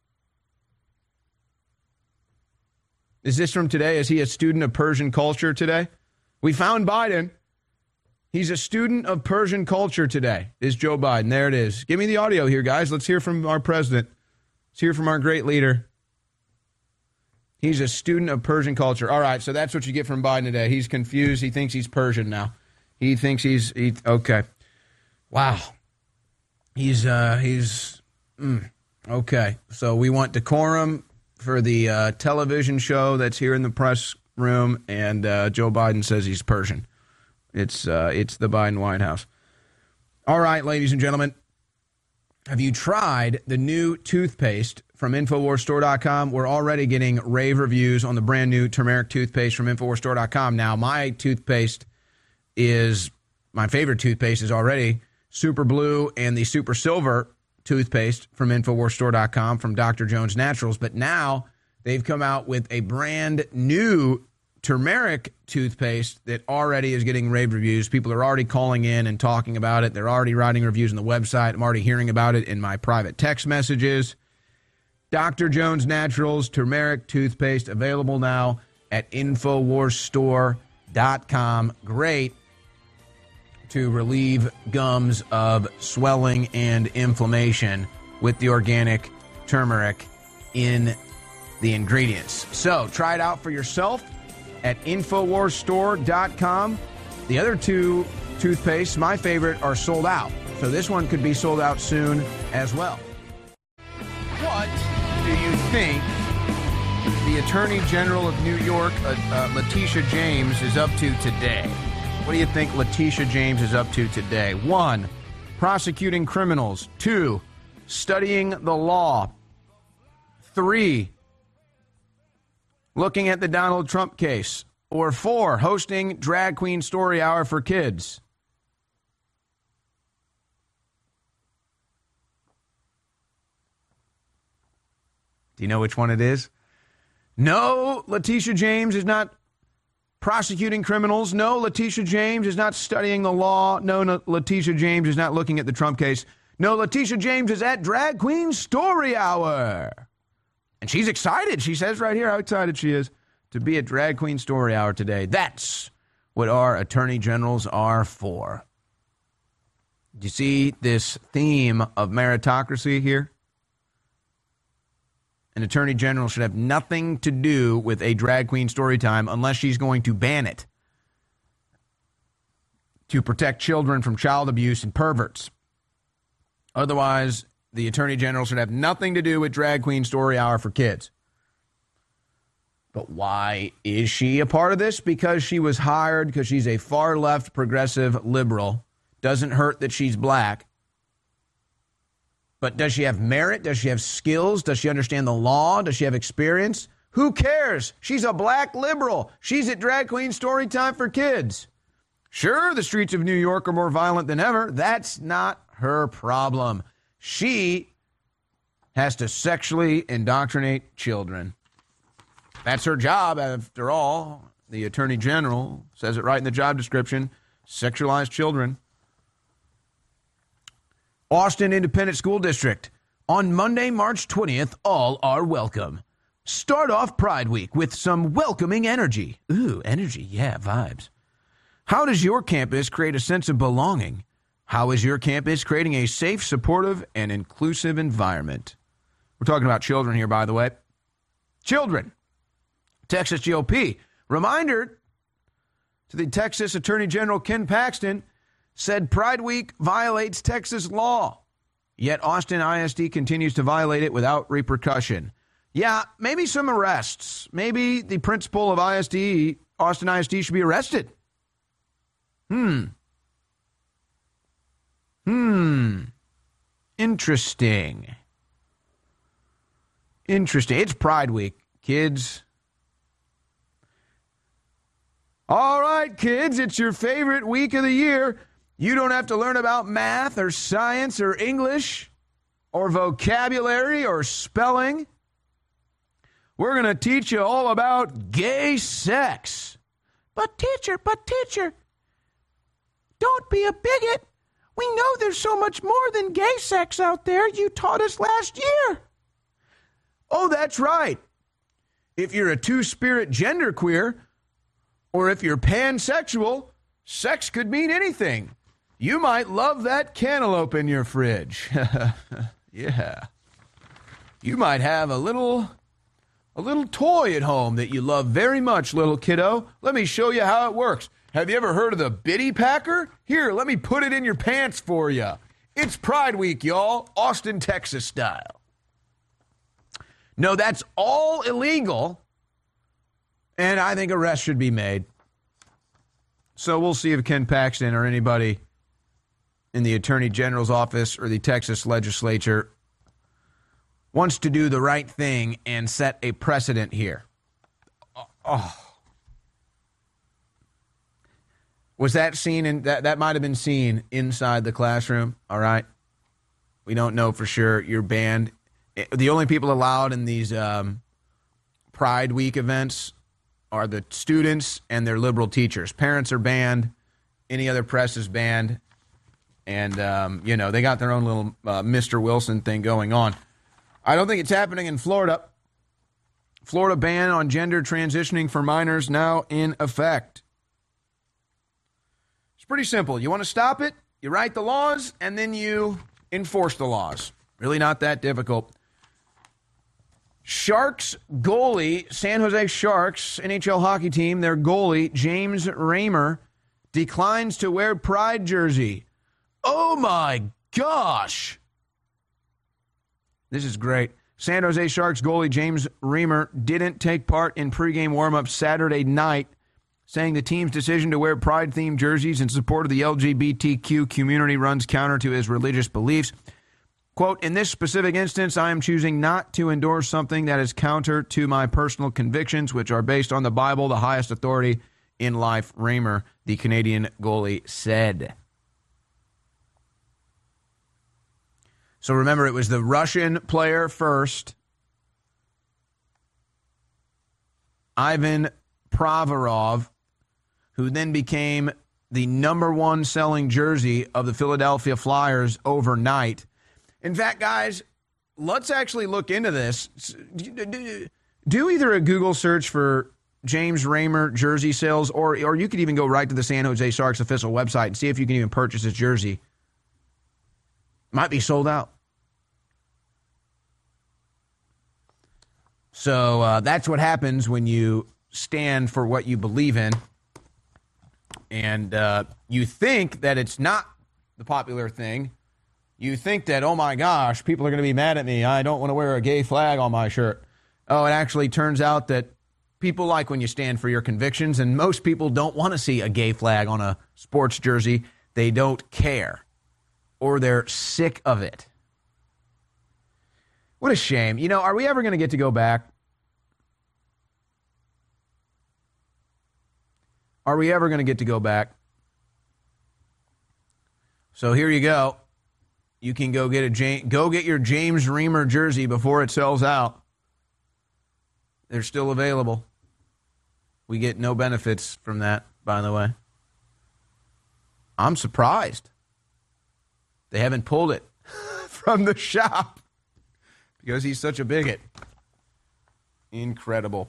Is this from today? Is he a student of Persian culture today? We found Biden. He's a student of Persian culture today, is Joe Biden. There it is. Give me the audio here, guys. Let's hear from our president. Let's hear from our great leader. He's a student of Persian culture. All right, so that's what you get from Biden today. He's confused. He thinks he's Persian now. He thinks okay. Wow. Okay. So we want decorum for the television show that's here in the press room, and Joe Biden says he's Persian. It's the Biden White House. All right, ladies and gentlemen, have you tried the new toothpaste from InfoWarsStore.com? We're already getting rave reviews on the brand new turmeric toothpaste from InfoWarsStore.com. Now, my favorite toothpaste is already Super Blue and the Super Silver toothpaste from InfoWarsStore.com from Dr. Jones Naturals. But now they've come out with a brand new turmeric toothpaste that already is getting rave reviews. People are already calling in and talking about it. They're already writing reviews on the website. I'm already hearing about it in my private text messages. Dr. Jones Naturals turmeric toothpaste available now at InfoWarsStore.com. Great to relieve gums of swelling and inflammation with the organic turmeric in the ingredients. So try it out for yourself at InfoWarsStore.com. The other two toothpastes, my favorite, are sold out. So this one could be sold out soon as well. What do you think the Attorney General of New York, Letitia James, is up to today? What do you think Letitia James is up to today? 1, prosecuting criminals. 2, studying the law. 3, looking at the Donald Trump case. Or 4, hosting Drag Queen Story Hour for kids. Do you know which one it is? No, Letitia James is not prosecuting criminals. No, Letitia James is not studying the law. No, Letitia James is not looking at the Trump case. No, Letitia James is at Drag Queen Story Hour. And she's excited. She says right here how excited she is to be at Drag Queen Story Hour today. That's what our attorney generals are for. Do you see this theme of meritocracy here? An attorney general should have nothing to do with a drag queen story time unless she's going to ban it to protect children from child abuse and perverts. Otherwise, the attorney general should have nothing to do with Drag Queen Story Hour for kids. But why is she a part of this? Because she was hired, because she's a far-left progressive liberal. Doesn't hurt that she's black. But does she have merit? Does she have skills? Does she understand the law? Does she have experience? Who cares? She's a black liberal. She's at Drag Queen Story Time for kids. Sure, the streets of New York are more violent than ever. That's not her problem. She has to sexually indoctrinate children. That's her job, after all. The Attorney General says it right in the job description. Sexualize children. Austin Independent School District On Monday, March 20th, all are welcome. Start off Pride Week with some welcoming energy. Ooh, energy, yeah, vibes. How does your campus create a sense of belonging? How is your campus creating a safe, supportive, and inclusive environment? We're talking about children here, by the way. Children. Texas GOP. Reminder to the Texas Attorney General Ken Paxton said Pride Week violates Texas law. Yet Austin ISD continues to violate it without repercussion. Yeah, maybe some arrests. Maybe the principal of ISD, Austin ISD, should be arrested. Interesting. It's Pride Week, kids. All right, kids, it's your favorite week of the year. You don't have to learn about math or science or English or vocabulary or spelling. We're going to teach you all about gay sex. But teacher, don't be a bigot. We know there's so much more than gay sex out there. You taught us last year. Oh, that's right. If you're a two-spirit genderqueer, or if you're pansexual, sex could mean anything. You might love that cantaloupe in your fridge. Yeah. You might have a little toy at home that you love very much, little kiddo. Let me show you how it works. Have you ever heard of the Biddy Packer? Here, let me put it in your pants for you. It's Pride Week, y'all. Austin, Texas style. No, that's all illegal, and I think arrests should be made. So we'll see if Ken Paxton or anybody in the Attorney General's office or the Texas legislature wants to do the right thing and set a precedent here. Was that seen in that might have been seen inside the classroom, all right? We don't know for sure. You're banned. The only people allowed in these Pride Week events are the students and their liberal teachers. Parents are banned. Any other press is banned. And, they got their own little Mr. Wilson thing going on. I don't think it's happening in Florida. Florida ban on gender transitioning for minors now in effect. It's pretty simple. You want to stop it, you write the laws, and then you enforce the laws. Really not that difficult. Sharks goalie, San Jose Sharks, NHL hockey team, their goalie, James Reimer, declines to wear Pride jersey. Oh, my gosh. This is great. San Jose Sharks goalie James Reimer didn't take part in pregame warm-up Saturday night, saying the team's decision to wear Pride-themed jerseys in support of the LGBTQ community runs counter to his religious beliefs. Quote, in this specific instance, I am choosing not to endorse something that is counter to my personal convictions, which are based on the Bible, the highest authority in life, Reimer, the Canadian goalie, said. So remember, it was the Russian player first, Ivan Provorov, who then became the number one selling jersey of the Philadelphia Flyers overnight. In fact, guys, let's actually look into this. Do either a Google search for James Reimer jersey sales, or you could even go right to the San Jose Sharks official website and see if you can even purchase his jersey. Might be sold out. So that's what happens when you stand for what you believe in, and you think that it's not the popular thing. You think that, oh my gosh, people are going to be mad at me. I don't want to wear a gay flag on my shirt. Oh, it actually turns out that people like when you stand for your convictions, and most people don't want to see a gay flag on a sports jersey. They don't care, or they're sick of it. What a shame. You know, are we ever going to get to go back? Are we ever going to get to go back? So here you go. You can go get your James Reimer jersey before it sells out. They're still available. We get no benefits from that, by the way. I'm surprised they haven't pulled it from the shop. because he's such a bigot. Incredible.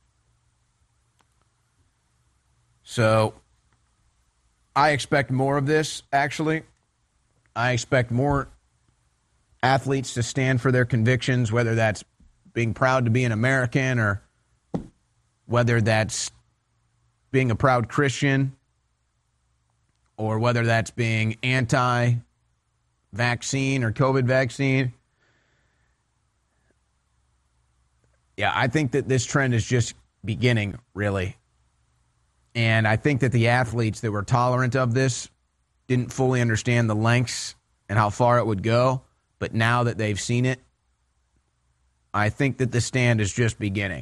So I expect more of this, actually. I expect more athletes to stand for their convictions, whether that's being proud to be an American or whether that's being a proud Christian or whether that's being anti-vaccine or COVID vaccine. Yeah, I think that this trend is just beginning, really. And I think that the athletes that were tolerant of this didn't fully understand the lengths and how far it would go. But now that they've seen it, I think that the stand is just beginning.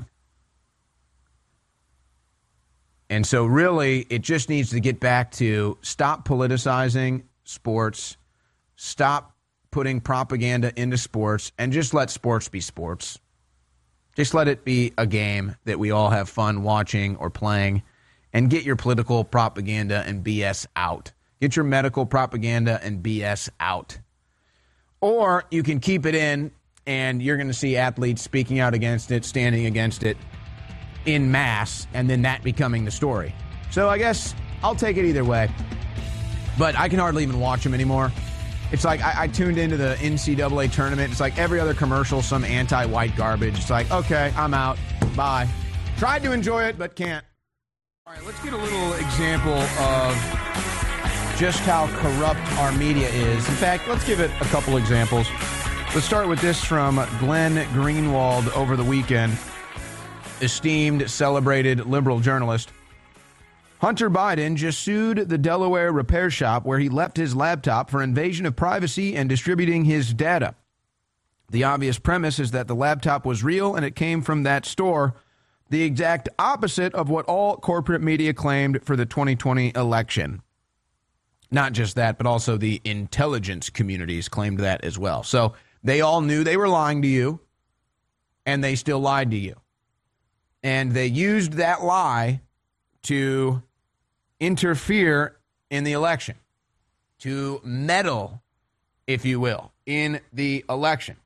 And so really, it just needs to get back to stop politicizing sports, stop putting propaganda into sports, and just let sports be sports. Just let it be a game that we all have fun watching or playing, and get your political propaganda and BS out. Get your medical propaganda and BS out. Or you can keep it in, and you're going to see athletes speaking out against it, standing against it in mass, and then that becoming the story. So I guess I'll take it either way. But I can hardly even watch them anymore. It's like I tuned into the NCAA tournament. It's like every other commercial, some anti-white garbage. It's like, okay, I'm out. Bye. Tried to enjoy it, but can't. All right, let's get a little example of just how corrupt our media is. In fact, let's give it a couple examples. Let's start with this from Glenn Greenwald over the weekend. Esteemed, celebrated liberal journalist. Hunter Biden just sued the Delaware repair shop where he left his laptop for invasion of privacy and distributing his data. The obvious premise is that the laptop was real and it came from that store, the exact opposite of what all corporate media claimed for the 2020 election. Not just that, but also the intelligence communities claimed that as well. So they all knew they were lying to you, and they still lied to you. And they used that lie to interfere in the election, to meddle, if you will, in the election.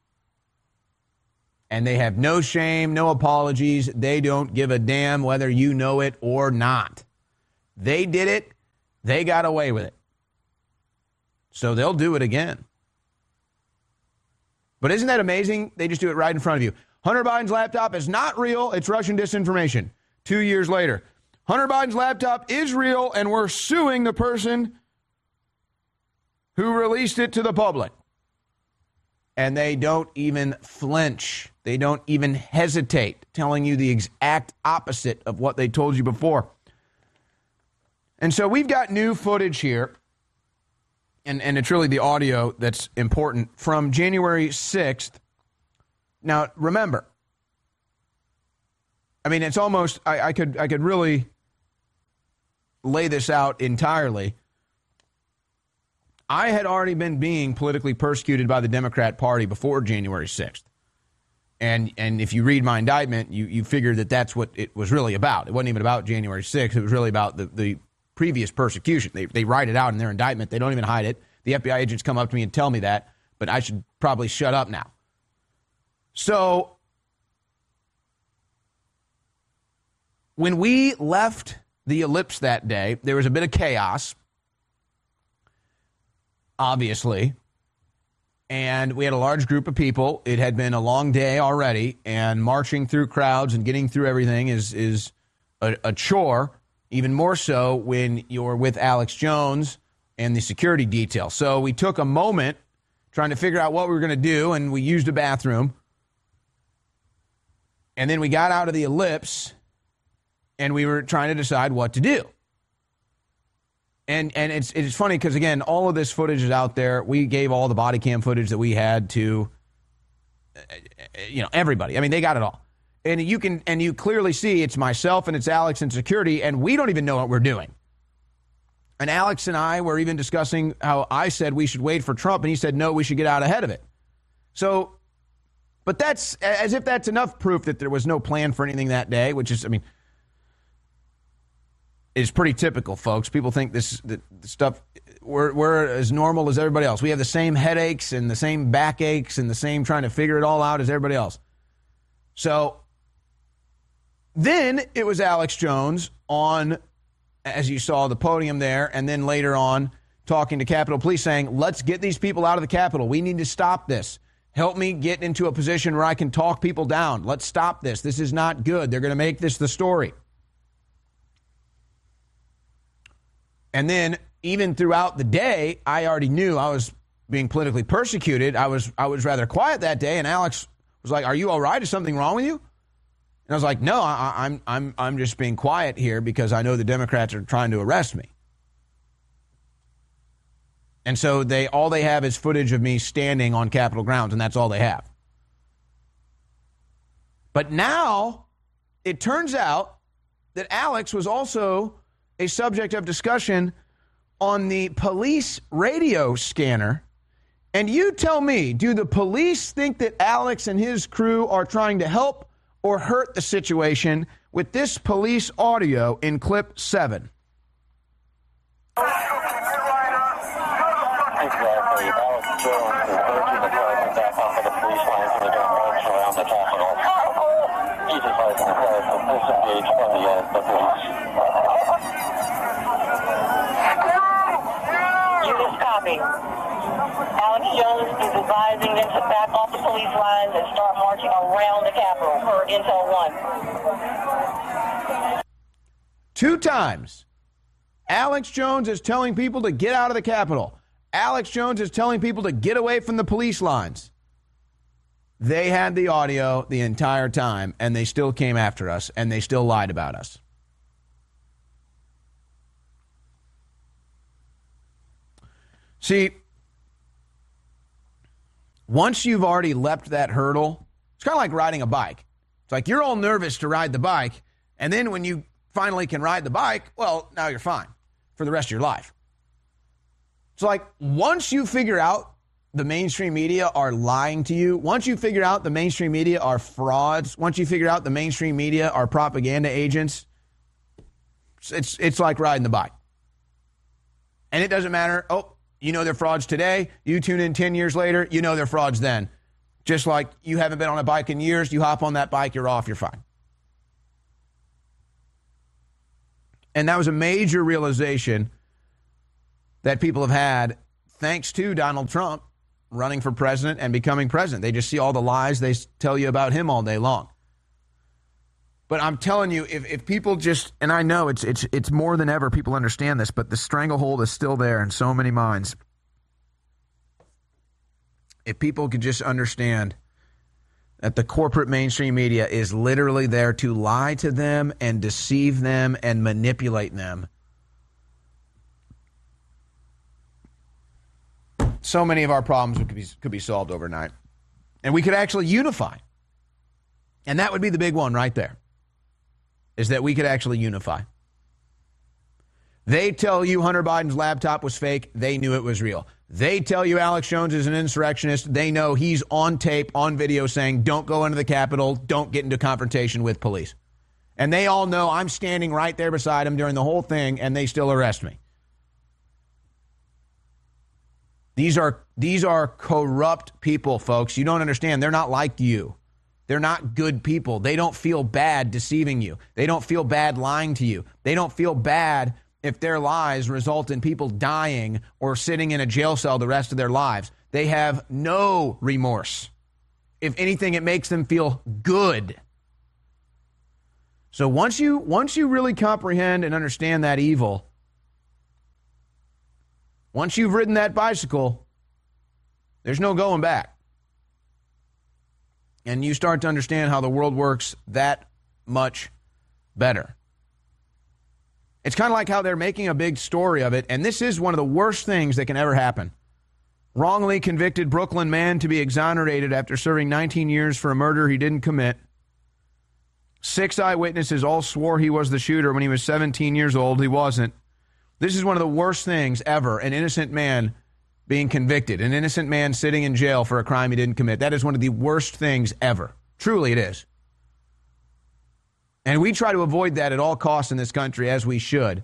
And they have no shame, no apologies. They don't give a damn whether you know it or not. They did it. They got away with it. So they'll do it again. But isn't that amazing? They just do it right in front of you. Hunter Biden's laptop is not real. It's Russian disinformation. 2 years later, Hunter Biden's laptop is real, and we're suing the person who released it to the public. And they don't even flinch. They don't even hesitate, telling you the exact opposite of what they told you before. And so we've got new footage here, and it's really the audio that's important, from January 6th. Now, remember, I mean, it's almost, I could really lay this out entirely. I had already been being politically persecuted by the Democrat Party before January 6th. And if you read my indictment, you figure that that's what it was really about. It wasn't even about January 6th. It was really about the previous persecution. They write it out in their indictment. They don't even hide it. The FBI agents come up to me and tell me that, but I should probably shut up now. So when we left the Ellipse that day, there was a bit of chaos, obviously, and we had a large group of people. It had been a long day already, and marching through crowds and getting through everything is a chore, even more so when you're with Alex Jones and the security detail. So we took a moment trying to figure out what we were going to do, and we used a bathroom. And then we got out of the Ellipse, and we were trying to decide what to do. And it's funny because, again, all of this footage is out there. We gave all the body cam footage that we had to, everybody. I mean, they got it all. And you clearly see it's myself and it's Alex and security, and we don't even know what we're doing. And Alex and I were even discussing how I said we should wait for Trump, and he said, no, we should get out ahead of it. So, but that's as if that's enough proof that there was no plan for anything that day, which is, I mean, is pretty typical, folks. People think this stuff, we're as normal as everybody else. We have the same headaches and the same backaches and the same trying to figure it all out as everybody else. So then it was Alex Jones on, as you saw, the podium there, and then later on talking to Capitol Police saying, let's get these people out of the Capitol. We need to stop this. Help me get into a position where I can talk people down. Let's stop this. This is not good. They're going to make this the story. And then even throughout the day, I already knew I was being politically persecuted. I was rather quiet that day, and Alex was like, "Are you all right? Is something wrong with you?" And I was like, "No, I'm just being quiet here because I know the Democrats are trying to arrest me." And so all they have is footage of me standing on Capitol grounds, and that's all they have. But now it turns out that Alex was also a subject of discussion on the police radio scanner. And you tell me, do the police think that Alex and his crew are trying to help or hurt the situation with this police audio in clip 7? Alex Jones is advising them to back off the police lines and start marching around the Capitol per Intel 1. 2 times. Alex Jones is telling people to get out of the Capitol. Alex Jones is telling people to get away from the police lines. They had the audio the entire time, and they still came after us, and they still lied about us. See, once you've already leapt that hurdle, it's kind of like riding a bike. It's like you're all nervous to ride the bike, and then when you finally can ride the bike, well, now you're fine for the rest of your life. It's like once you figure out the mainstream media are lying to you, once you figure out the mainstream media are frauds, once you figure out the mainstream media are propaganda agents, it's like riding the bike. And it doesn't matter, you know they're frauds today. You tune in 10 years later, you know they're frauds then. Just like you haven't been on a bike in years, you hop on that bike, you're off, you're fine. And that was a major realization that people have had thanks to Donald Trump running for president and becoming president. They just see all the lies they tell you about him all day long. But I'm telling you, if people just, and I know it's more than ever people understand this, but the stranglehold is still there in so many minds. If people could just understand that the corporate mainstream media is literally there to lie to them and deceive them and manipulate them. So many of our problems could be solved overnight. And we could actually unify. And that would be the big one right there. Is that we could actually unify. They tell you Hunter Biden's laptop was fake. They knew it was real. They tell you Alex Jones is an insurrectionist. They know he's on tape, on video saying, don't go into the Capitol. Don't get into confrontation with police. And they all know I'm standing right there beside him during the whole thing, and they still arrest me. These are corrupt people, folks. You don't understand. They're not like you. They're not good people. They don't feel bad deceiving you. They don't feel bad lying to you. They don't feel bad if their lies result in people dying or sitting in a jail cell the rest of their lives. They have no remorse. If anything, it makes them feel good. So once you really comprehend and understand that evil, once you've ridden that bicycle, there's no going back. And you start to understand how the world works that much better. It's kind of like how they're making a big story of it, and this is one of the worst things that can ever happen. Wrongly convicted Brooklyn man to be exonerated after serving 19 years for a murder he didn't commit. 6 eyewitnesses all swore he was the shooter when he was 17 years old. He wasn't. This is one of the worst things ever, an innocent man being convicted, an innocent man sitting in jail for a crime he didn't commit. That is one of the worst things ever. Truly it is. And we try to avoid that at all costs in this country, as we should.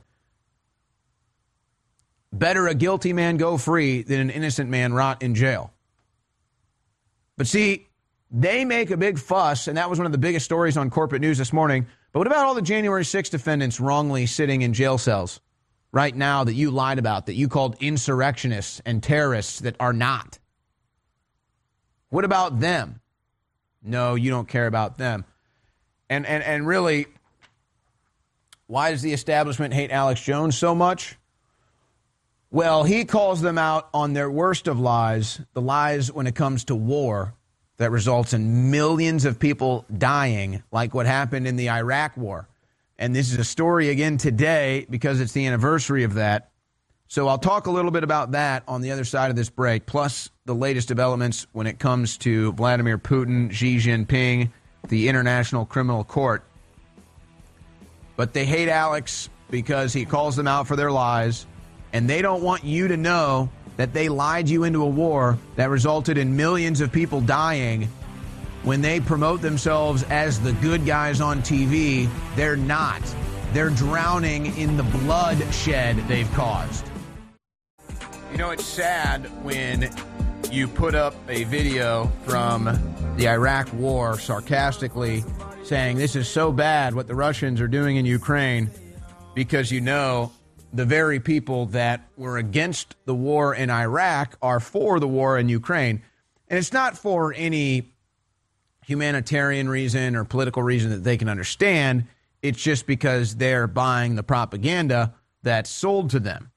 Better a guilty man go free than an innocent man rot in jail. But see, they make a big fuss, and that was one of the biggest stories on corporate news this morning. But what about all the January 6th defendants wrongly sitting in jail cells right now that you lied about, that you called insurrectionists and terrorists that are not? What about them? No, you don't care about them. And really, why does the establishment hate Alex Jones so much? Well, he calls them out on their worst of lies, the lies when it comes to war that results in millions of people dying, like what happened in the Iraq war. And this is a story again today because it's the anniversary of that. So I'll talk a little bit about that on the other side of this break, plus the latest developments when it comes to Vladimir Putin, Xi Jinping, the International Criminal Court. But they hate Alex because he calls them out for their lies, and they don't want you to know that they lied you into a war that resulted in millions of people dying. When they promote themselves as the good guys on TV, they're not. They're drowning in the bloodshed they've caused. You know, it's sad when you put up a video from the Iraq war sarcastically saying this is so bad what the Russians are doing in Ukraine, because you know the very people that were against the war in Iraq are for the war in Ukraine. And it's not for any humanitarian reason or political reason that they can understand. It's just because they're buying the propaganda that's sold to them.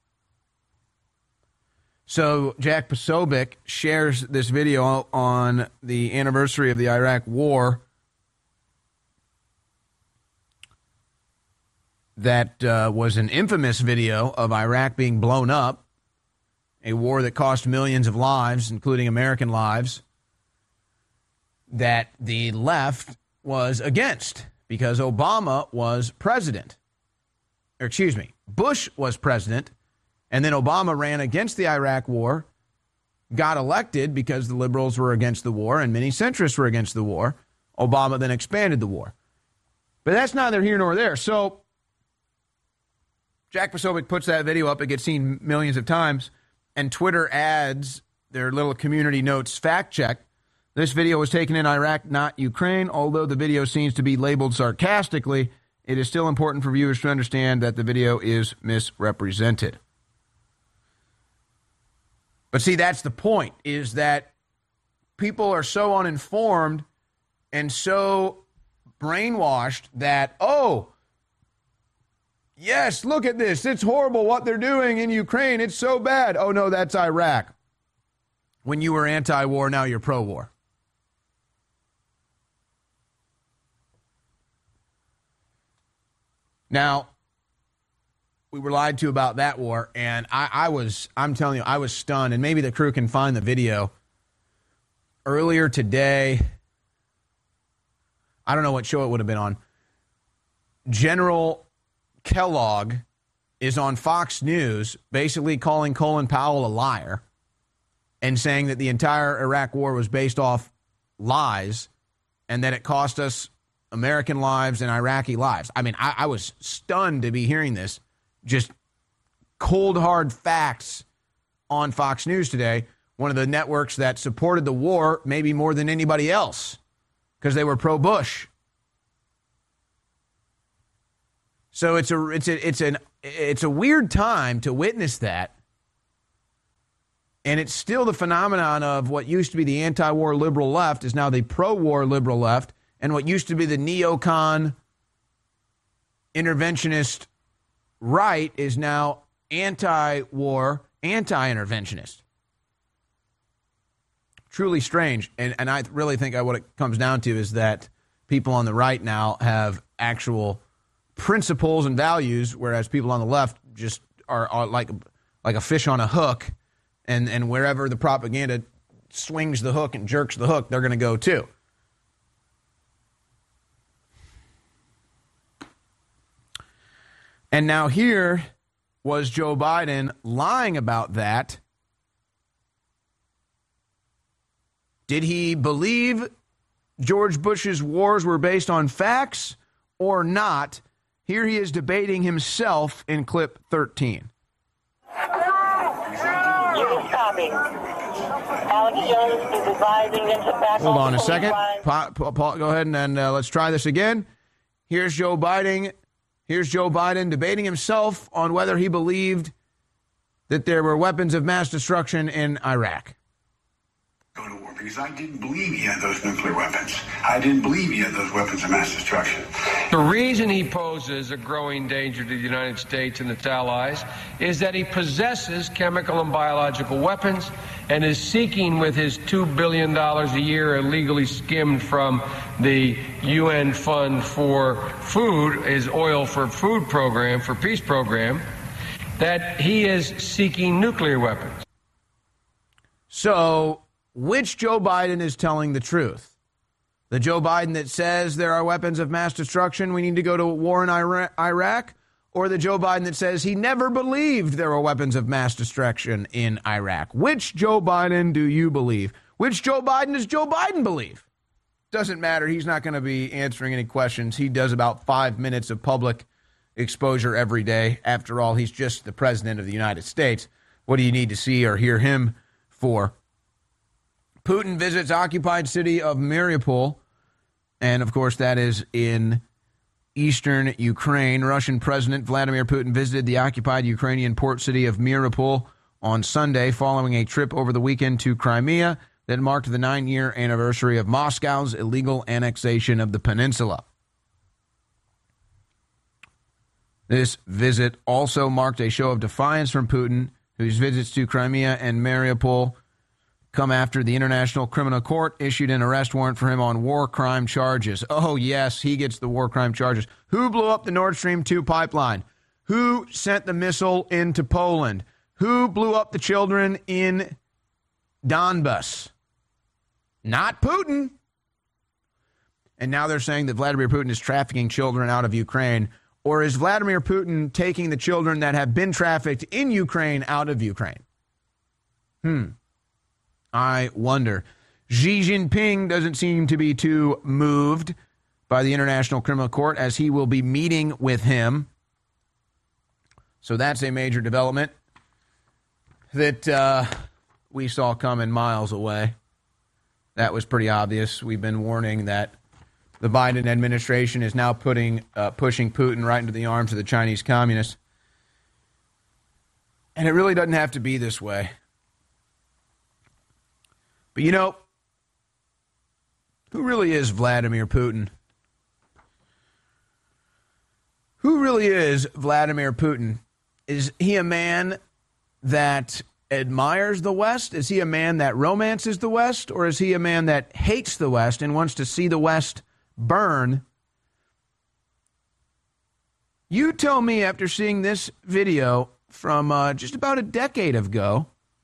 So Jack Posobiec shares this video on the anniversary of the Iraq war that was an infamous video of Iraq being blown up, a war that cost millions of lives, including American lives, that the left was against because Obama was president. Or excuse me, Bush was president, and then Obama ran against the Iraq war, got elected because the liberals were against the war and many centrists were against the war. Obama then expanded the war. But that's neither here nor there. So Jack Posobiec puts that video up. It gets seen millions of times. And Twitter adds their little community notes fact check. This video was taken in Iraq, not Ukraine. Although the video seems to be labeled sarcastically, it is still important for viewers to understand that the video is misrepresented. But see, that's the point, is that people are so uninformed and so brainwashed that, oh, yes, look at this. It's horrible what they're doing in Ukraine. It's so bad. Oh, no, that's Iraq. When you were anti-war, now you're pro-war. Now, we were lied to about that war, and I'm telling you, I was stunned, and maybe the crew can find the video. Earlier today, I don't know what show it would have been on, General Kellogg is on Fox News basically calling Colin Powell a liar and saying that the entire Iraq war was based off lies and that it cost us American lives and Iraqi lives. I mean, I was stunned to be hearing this. Just cold, hard facts on Fox News today, one of the networks that supported the war maybe more than anybody else because they were pro-Bush. So it's a weird time to witness that, and it's still the phenomenon of what used to be the anti-war liberal left is now the pro-war liberal left, and what used to be the neocon interventionist right is now anti-war, anti-interventionist. Truly strange, and I really think what it comes down to is that people on the right now have actual principles and values, whereas people on the left just are like a fish on a hook, and wherever the propaganda swings the hook and jerks the hook, they're going to go too. And now here was Joe Biden lying about that. Did he believe George Bush's wars were based on facts, or not? Here he is debating himself in clip 13. Alex Jones is advising them to back Hold off on a the second. police line. Paul, go ahead and let's try this again. Here's Joe Biden. Here's Joe Biden debating himself on whether he believed that there were weapons of mass destruction in Iraq. Go to war because I didn't believe he had those nuclear weapons. I didn't believe he had those weapons of mass destruction. The reason he poses a growing danger to the United States and its allies is that he possesses chemical and biological weapons and is seeking with his $2 billion a year illegally skimmed from the UN Fund for Food, his oil for food program, for peace program, that he is seeking nuclear weapons. So, which Joe Biden is telling the truth? The Joe Biden that says there are weapons of mass destruction, we need to go to war in Iraq? Or the Joe Biden that says he never believed there were weapons of mass destruction in Iraq? Which Joe Biden do you believe? Which Joe Biden does Joe Biden believe? Doesn't matter. He's not going to be answering any questions. He does about 5 minutes of public exposure every day. After all, he's just the president of the United States. What do you need to see or hear him for? Putin visits occupied city of Mariupol, and of course that is in eastern Ukraine. Russian President Vladimir Putin visited the occupied Ukrainian port city of Mariupol on Sunday following a trip over the weekend to Crimea that marked the 9-year anniversary of Moscow's illegal annexation of the peninsula. This visit also marked a show of defiance from Putin, whose visits to Crimea and Mariupol come after the International Criminal Court issued an arrest warrant for him on war crime charges. Oh, yes, he gets the war crime charges. Who blew up the Nord Stream 2 pipeline? Who sent the missile into Poland? Who blew up the children in Donbas? Not Putin. And now they're saying that Vladimir Putin is trafficking children out of Ukraine. Or is Vladimir Putin taking the children that have been trafficked in Ukraine out of Ukraine? I wonder. Xi Jinping doesn't seem to be too moved by the International Criminal Court, as he will be meeting with him. So that's a major development that we saw coming miles away. That was pretty obvious. We've been warning that the Biden administration is now pushing Putin right into the arms of the Chinese communists. And it really doesn't have to be this way. But you know, who really is Vladimir Putin? Who really is Vladimir Putin? Is he a man that admires the West? Is he a man that romances the West? Or is he a man that hates the West and wants to see the West burn? You tell me, after seeing this video from just about a decade ago.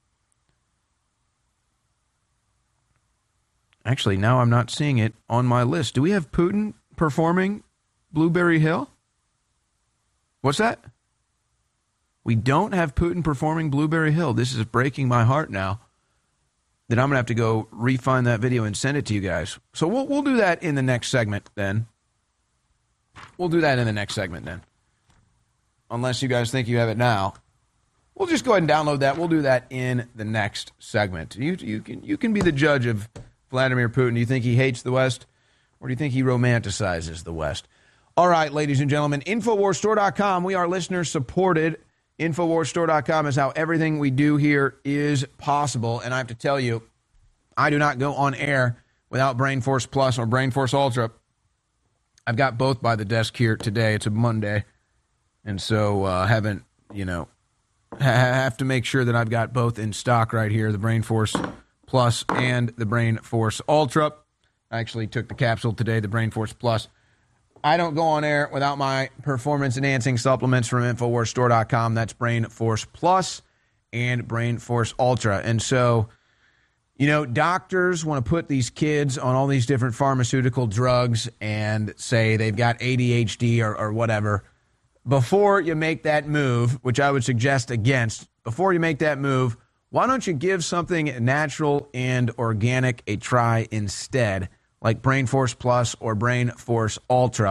Actually, now I'm not seeing it on my list. Do we have Putin performing Blueberry Hill? What's that? We don't have Putin performing Blueberry Hill. This is breaking my heart now that I'm going to have to go re-find that video and send it to you guys. So we'll do that in the next segment then. We'll do that in the next segment then. Unless you guys think you have it now. We'll just go ahead and download that. We'll do that in the next segment. You can be the judge of Vladimir Putin. Do you think he hates the West, or do you think he romanticizes the West? All right, ladies and gentlemen, InfoWarsStore.com. We are listener-supported. InfoWarsStore.com is how everything we do here is possible. And I have to tell you, I do not go on air without BrainForce Plus or BrainForce Ultra. I've got both by the desk here today. It's a Monday. And so have to make sure that I've got both in stock right here, the BrainForce Plus and the BrainForce Ultra. I actually took the capsule today, the BrainForce Plus. I don't go on air without my performance-enhancing supplements from InfoWarsStore.com. That's BrainForce Plus and BrainForce Ultra. And so, you know, doctors want to put these kids on all these different pharmaceutical drugs and say they've got ADHD or whatever. Before you make that move, which I would suggest against, before you make that move, why don't you give something natural and organic a try instead, like BrainForce Plus or BrainForce Ultra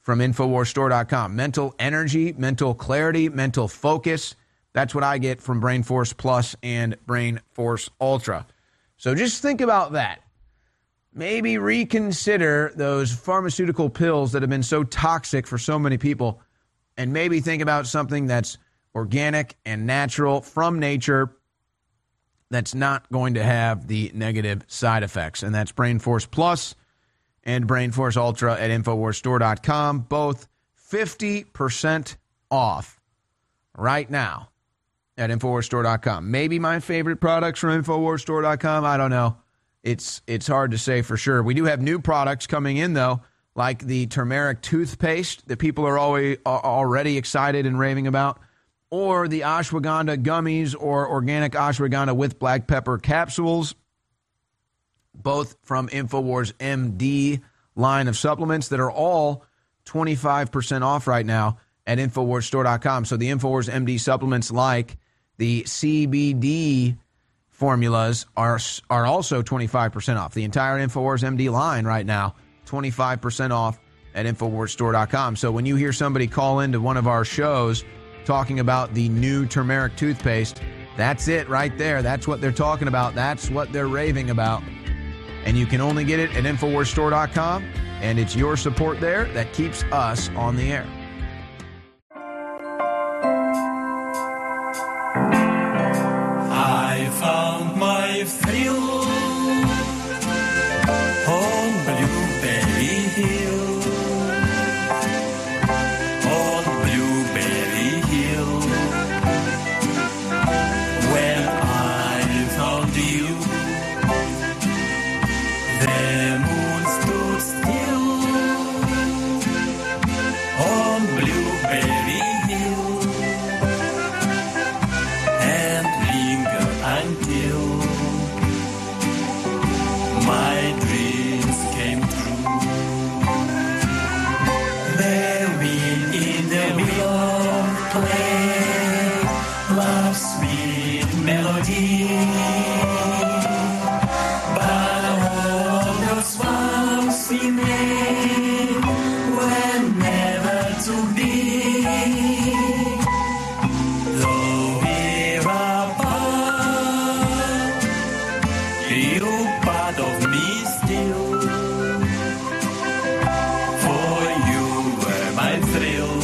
from InfoWarsStore.com. Mental energy, mental clarity, mental focus. That's what I get from Brain Force Plus and Brain Force Ultra. So just think about that. Maybe reconsider those pharmaceutical pills that have been so toxic for so many people, and maybe think about something that's organic and natural from nature that's not going to have the negative side effects. And that's Brain Force Plus and Brain Force Ultra at InfoWarsStore.com. Both 50% off right now at InfoWarsStore.com. Maybe my favorite products from InfoWarsStore.com. I don't know. It's hard to say for sure. We do have new products coming in, though, like the turmeric toothpaste that people are already excited and raving about, or the ashwagandha gummies or organic ashwagandha with black pepper capsules, both from InfoWars MD line of supplements that are all 25% off right now at InfoWarsStore.com. So the InfoWars MD supplements like the CBD formulas are also 25% off. The entire InfoWars MD line right now, 25% off at InfoWarsStore.com. So when you hear somebody call into one of our shows talking about the new turmeric toothpaste, that's it right there. That's what they're talking about. That's what they're raving about. And you can only get it at InfoWarsStore.com, and it's your support there that keeps us on the air. I found my thrill on Blueberry Hill. On Blueberry Hill. When I found you, the moon stood still on Blueberry Hill and lingered until my dreams came true. The wind in the willow play love's sweet melody. But all those vows we made were never to be. Though we're apart, you're part of me still. For you were my thrill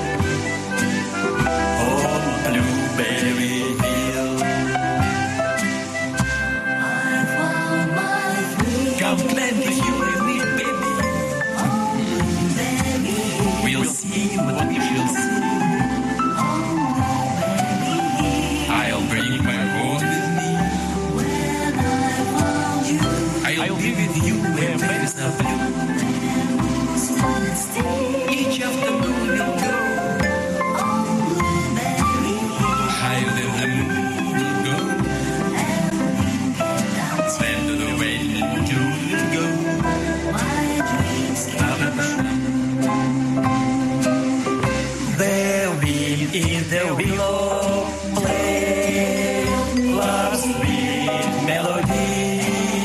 on Blueberry Hill. Come claim that you with me, baby. We'll see what we shall see. I'll bring my home with me. I'll be with you where waves are blue. Each afternoon we'll go higher than the moon will go. Stand the way to go. The wind in the willow play love's sweet melody.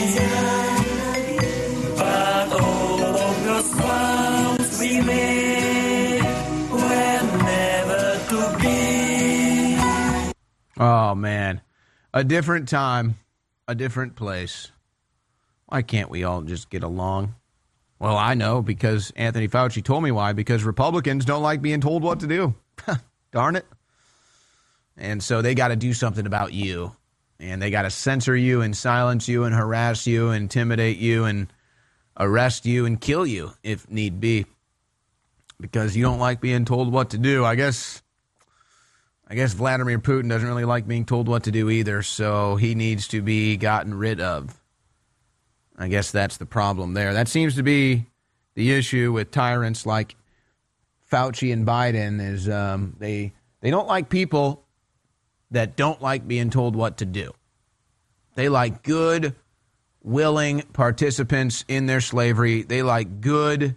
But all of the songs we made were never to be. Oh, man. A different time, a different place. Why can't we all just get along? Well, I know, because Anthony Fauci told me why. Because Republicans don't like being told what to do. Darn it. And so they got to do something about you. And they got to censor you and silence you and harass you, intimidate you and arrest you and kill you if need be. Because you don't like being told what to do. I guess Vladimir Putin doesn't really like being told what to do either, so he needs to be gotten rid of. I guess that's the problem there. That seems to be the issue with tyrants like Fauci and Biden is they don't like people that don't like being told what to do. They like good, willing participants in their slavery. They like good,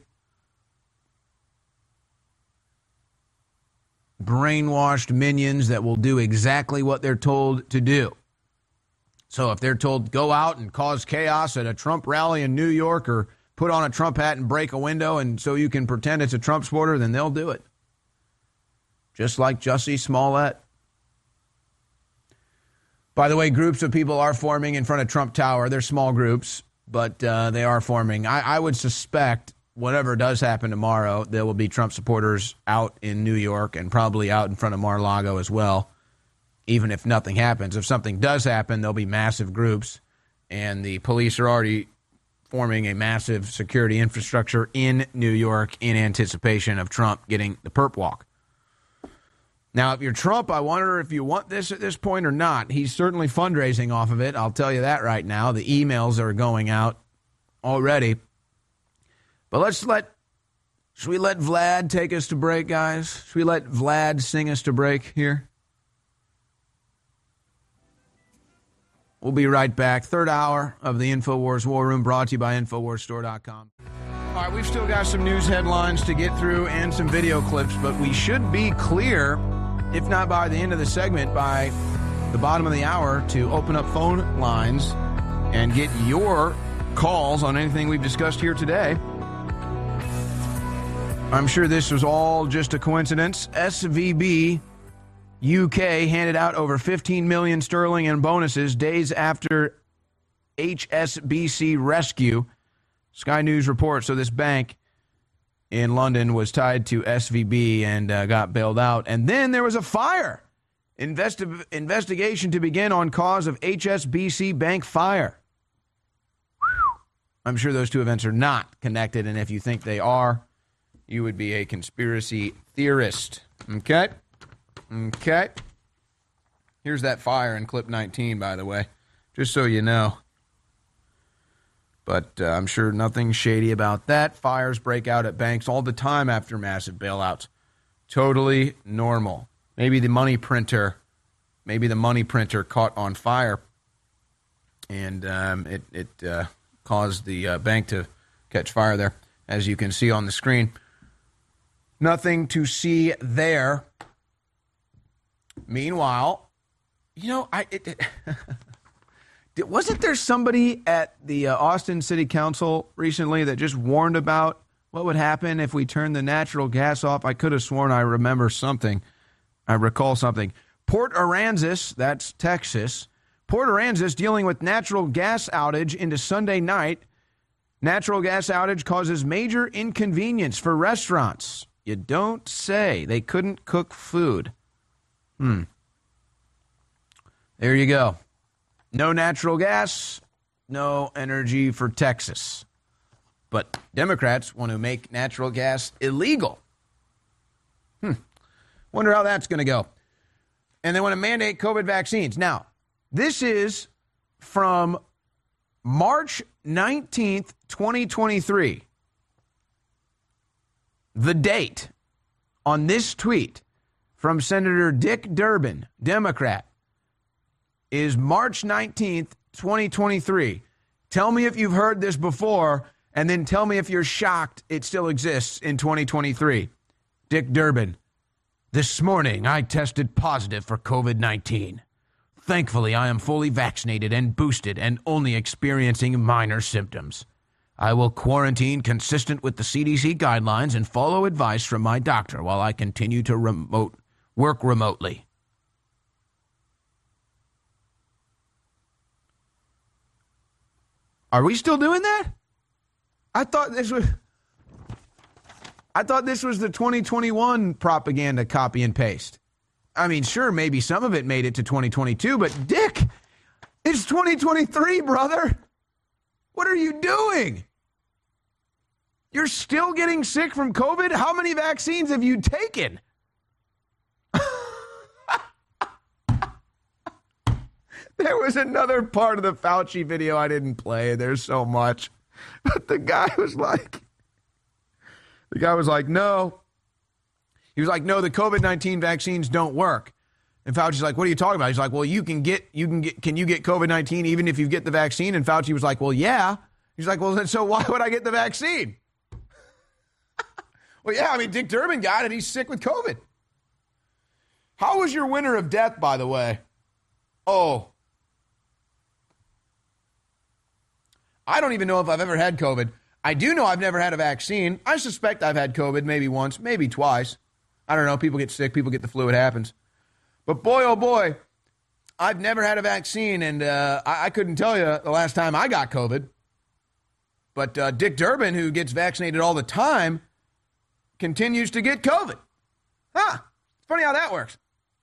brainwashed minions that will do exactly what they're told to do. So if they're told go out and cause chaos at a Trump rally in New York or put on a Trump hat and break a window and so you can pretend it's a Trump supporter, then they'll do it. Just like Jussie Smollett. By the way, groups of people are forming in front of Trump Tower. They're small groups, but they are forming. I would suspect whatever does happen tomorrow, there will be Trump supporters out in New York and probably out in front of Mar-a-Lago as well, even if nothing happens. If something does happen, there'll be massive groups, and the police are already forming a massive security infrastructure in New York in anticipation of Trump getting the perp walk. Now, if you're Trump, I wonder if you want this at this point or not. He's certainly fundraising off of it. I'll tell you that right now. The emails are going out already. But should we let Vlad take us to break, guys? Should we let Vlad sing us to break here? We'll be right back. Third hour of the InfoWars War Room, brought to you by InfoWarsStore.com. All right, we've still got some news headlines to get through and some video clips, but we should be clear, if not by the end of the segment, by the bottom of the hour, to open up phone lines and get your calls on anything we've discussed here today. I'm sure this was all just a coincidence. SVB UK handed out over 15 million sterling in bonuses days after HSBC rescue. Sky News reports. So this bank in London was tied to SVB and got bailed out. And then there was a fire. Investigation to begin on cause of HSBC bank fire. I'm sure those two events are not connected. And if you think they are, you would be a conspiracy theorist. Okay? Okay. Here's that fire in clip 19, by the way, just so you know. But I'm sure nothing shady about that. Fires break out at banks all the time after massive bailouts. Totally normal. Maybe the money printer caught on fire, and it caused the bank to catch fire there, as you can see on the screen. Nothing to see there. Meanwhile, wasn't there somebody at the Austin City Council recently that just warned about what would happen if we turned the natural gas off? I could have sworn I remember something. I recall something. Port Aransas, that's Texas. Port Aransas dealing with natural gas outage into Sunday night. Natural gas outage causes major inconvenience for restaurants. You don't say. They couldn't cook food. There you go. No natural gas, no energy for Texas. But Democrats want to make natural gas illegal. Wonder how that's going to go. And they want to mandate COVID vaccines. Now, this is from March 19th, 2023. The date on this tweet from Senator Dick Durbin, Democrat, is March 19th, 2023. Tell me if you've heard this before, and then tell me if you're shocked it still exists in 2023. Dick Durbin, this morning I tested positive for COVID-19. Thankfully, I am fully vaccinated and boosted and only experiencing minor symptoms. I will quarantine consistent with the CDC guidelines and follow advice from my doctor while I continue to work remotely. Are we still doing that? I thought this was the 2021 propaganda copy and paste. I mean, sure, maybe some of it made it to 2022, but Dick, it's 2023, brother. What are you doing? You're still getting sick from COVID? How many vaccines have you taken? There was another part of the Fauci video I didn't play. There's so much. But the guy was like, no. He was like, no, the COVID-19 vaccines don't work. And Fauci's like, what are you talking about? He's like, well, can you get COVID-19 even if you get the vaccine? And Fauci was like, well, yeah. He's like, well, then so why would I get the vaccine? Well, yeah, I mean, Dick Durbin got it. He's sick with COVID. How was your winter of death, by the way? Oh, I don't even know if I've ever had COVID. I do know I've never had a vaccine. I suspect I've had COVID maybe once, maybe twice. I don't know. People get sick. People get the flu. It happens. But boy, oh boy, I've never had a vaccine, and I couldn't tell you the last time I got COVID. But Dick Durbin, who gets vaccinated all the time, continues to get COVID. Huh. It's funny how that works.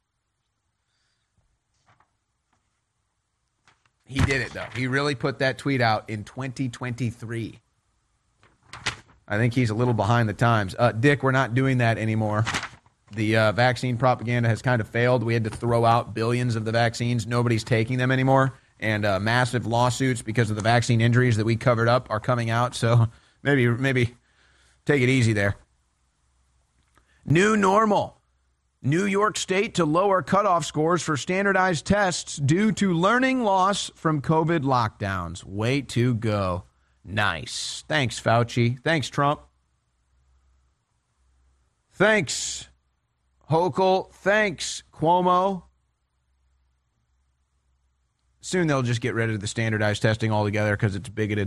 He did it, though. He really put that tweet out in 2023. I think he's a little behind the times. Dick, we're not doing that anymore. The vaccine propaganda has kind of failed. We had to throw out billions of the vaccines. Nobody's taking them anymore. And massive lawsuits because of the vaccine injuries that we covered up are coming out. So maybe take it easy there. New normal. New York State to lower cutoff scores for standardized tests due to learning loss from COVID lockdowns. Way to go. Nice. Thanks, Fauci. Thanks, Trump. Thanks, Hochul. Thanks, Cuomo. Soon they'll just get rid of the standardized testing altogether because it's bigoted.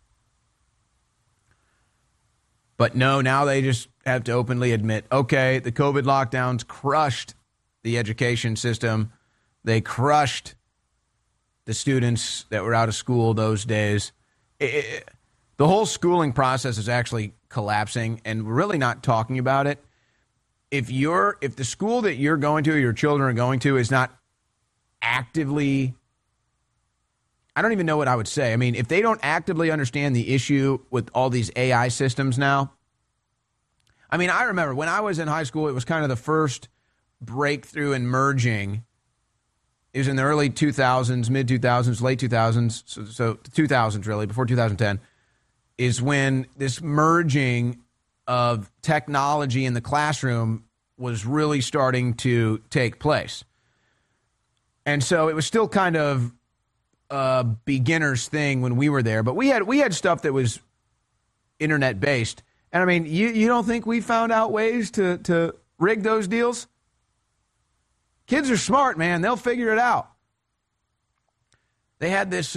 But no, now they just have to openly admit, okay, the COVID lockdowns crushed the education system. They crushed the students that were out of school those days. The whole schooling process is actually collapsing, and we're really not talking about it. If the school that you're going to, or your children are going to, is not actively, I don't even know what I would say. I mean, if they don't actively understand the issue with all these AI systems now. I mean, I remember when I was in high school, it was kind of the first breakthrough in merging. It was in the early 2000s, mid 2000s, late 2000s, so 2000s really, before 2010, is when this merging of technology in the classroom was really starting to take place. And so it was still kind of a beginner's thing when we were there, but we had stuff that was internet based. And I mean, you don't think we found out ways to rig those deals? Kids are smart, man. They'll figure it out. They had this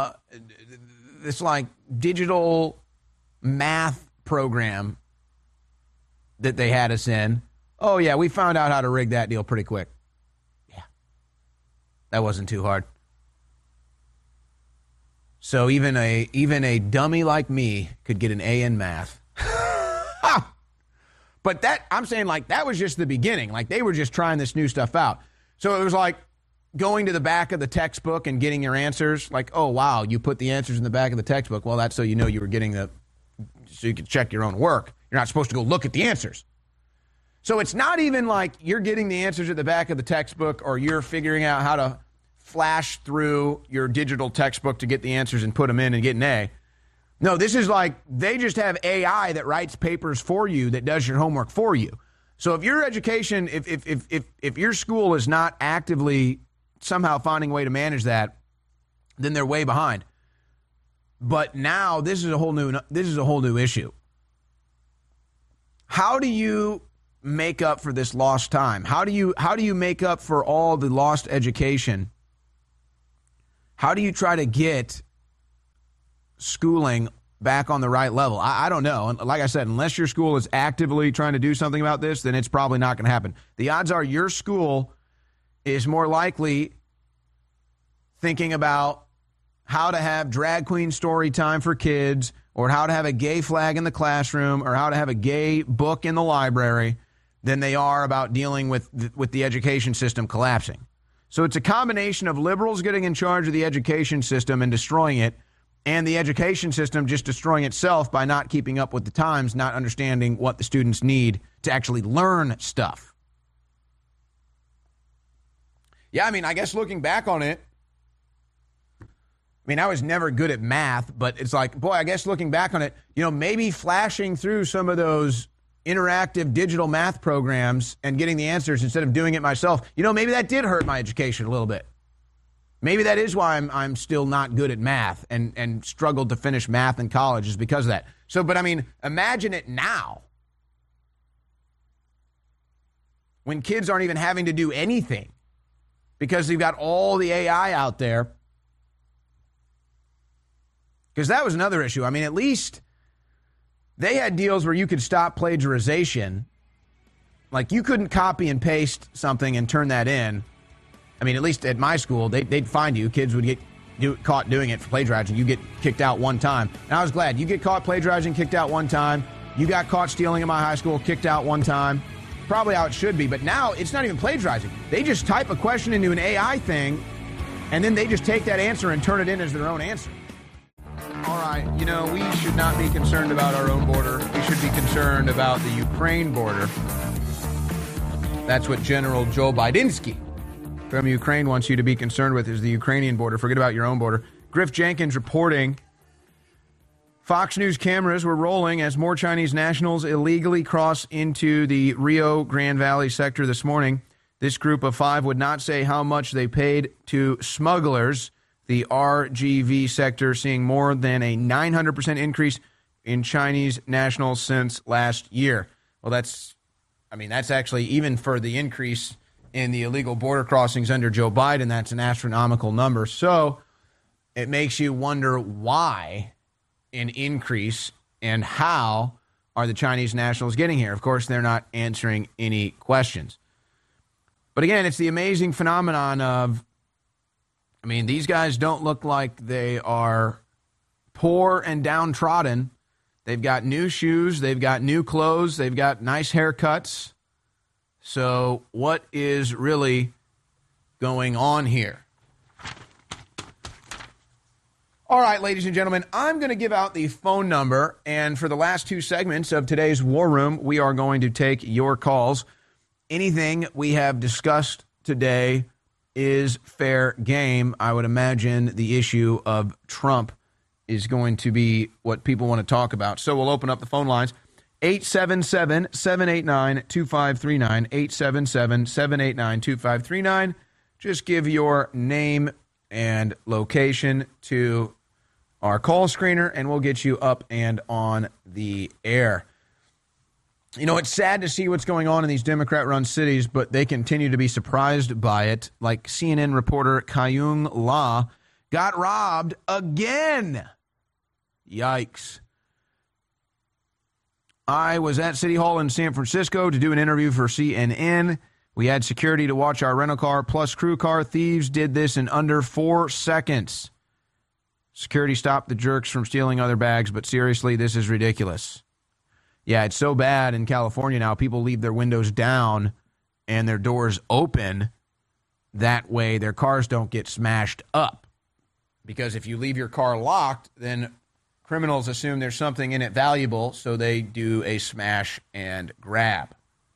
like digital math program that they had us in. Oh yeah, we found out how to rig that deal pretty quick. Yeah, that wasn't too hard. So even a dummy like me could get an A in math. But I'm saying, like, that was just the beginning. Like, they were just trying this new stuff out. So it was like going to the back of the textbook and getting your answers. Like, oh, wow, you put the answers in the back of the textbook. Well, that's so you know you were getting so you could check your own work. You're not supposed to go look at the answers. So it's not even like you're getting the answers at the back of the textbook or you're figuring out how to flash through your digital textbook to get the answers and put them in and get an A. No, this is like they just have AI that writes papers for you, that does your homework for you. So if your education, if your school is not actively somehow finding a way to manage that, then they're way behind. But now this is a whole new issue. How do you make up for this lost time? How do you make up for all the lost education? How do you try to get schooling back on the right level? I don't know. And like I said, unless your school is actively trying to do something about this, then it's probably not going to happen. The odds are your school is more likely thinking about how to have drag queen story time for kids, or how to have a gay flag in the classroom, or how to have a gay book in the library, than they are about dealing with the education system collapsing. So it's a combination of liberals getting in charge of the education system and destroying it, and the education system just destroying itself by not keeping up with the times, not understanding what the students need to actually learn stuff. Yeah, I mean, I guess looking back on it, I mean, I was never good at math, but it's like, boy, I guess looking back on it, maybe flashing through some of those interactive digital math programs and getting the answers instead of doing it myself, maybe that did hurt my education a little bit. Maybe that is why I'm still not good at math and struggled to finish math in college, is because of that. So, but I mean, imagine it now, when kids aren't even having to do anything because they've got all the AI out there. Because that was another issue. I mean, at least They had deals where you could stop plagiarization. Like, you couldn't copy and paste something and turn that in. I mean, at least at my school, they'd find you. Kids would get caught doing it for plagiarizing. You get kicked out one time. And I was glad. You get caught plagiarizing, kicked out one time. You got caught stealing in my high school, kicked out one time. Probably how it should be. But now it's not even plagiarizing. They just type a question into an AI thing, and then they just take that answer and turn it in as their own answer. All right, you know, we should not be concerned about our own border. We should be concerned about the Ukraine border. That's what General Joe Bidensky from Ukraine wants you to be concerned with, is the Ukrainian border. Forget about your own border. Griff Jenkins reporting Fox News cameras were rolling as more Chinese nationals illegally cross into the Rio Grande Valley sector this morning. This group of 5 would not say how much they paid to smugglers. The RGV sector seeing more than a 900% increase in Chinese nationals since last year. Well, that's actually, even for the increase in the illegal border crossings under Joe Biden, that's an astronomical number. So it makes you wonder why an increase and how are the Chinese nationals getting here. Of course, they're not answering any questions. But again, it's the amazing phenomenon of, I mean, these guys don't look like they are poor and downtrodden. They've got new shoes. They've got new clothes. They've got nice haircuts. So what is really going on here? All right, ladies and gentlemen, I'm going to give out the phone number. And for the last 2 segments of today's War Room, we are going to take your calls. Anything we have discussed today is fair game. I would imagine the issue of Trump is going to be what people want to talk about. So we'll open up the phone lines. 877-789-2539, 877-789-2539. Just give your name and location to our call screener, and we'll get you up and on the air. You know, it's sad to see what's going on in these Democrat-run cities, but they continue to be surprised by it. Like CNN reporter Kyung La got robbed again. Yikes. I was at City Hall in San Francisco to do an interview for CNN. We had security to watch our rental car plus crew car. Thieves did this in under 4 seconds. Security stopped the jerks from stealing other bags, but seriously, this is ridiculous. Yeah, it's so bad in California now. People leave their windows down and their doors open. That way their cars don't get smashed up. Because if you leave your car locked, then criminals assume there's something in it valuable, so they do a smash and grab.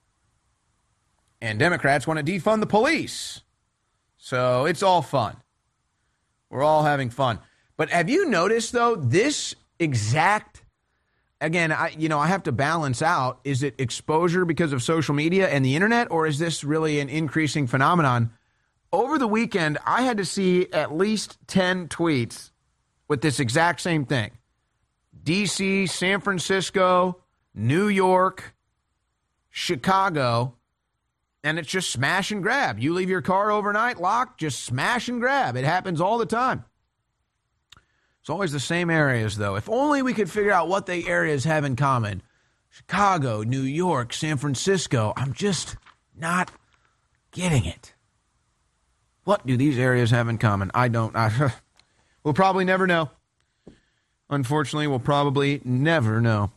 And Democrats want to defund the police. So it's all fun. We're all having fun. But have you noticed, though, this exact, again, I have to balance out, is it exposure because of social media and the internet, or is this really an increasing phenomenon? Over the weekend, I had to see at least 10 tweets with this exact same thing. D.C., San Francisco, New York, Chicago, and it's just smash and grab. You leave your car overnight locked, just smash and grab. It happens all the time. It's always the same areas, though. If only we could figure out what the areas have in common. Chicago, New York, San Francisco. I'm just not getting it. What do these areas have in common? We'll probably never know. Unfortunately, we'll probably never know.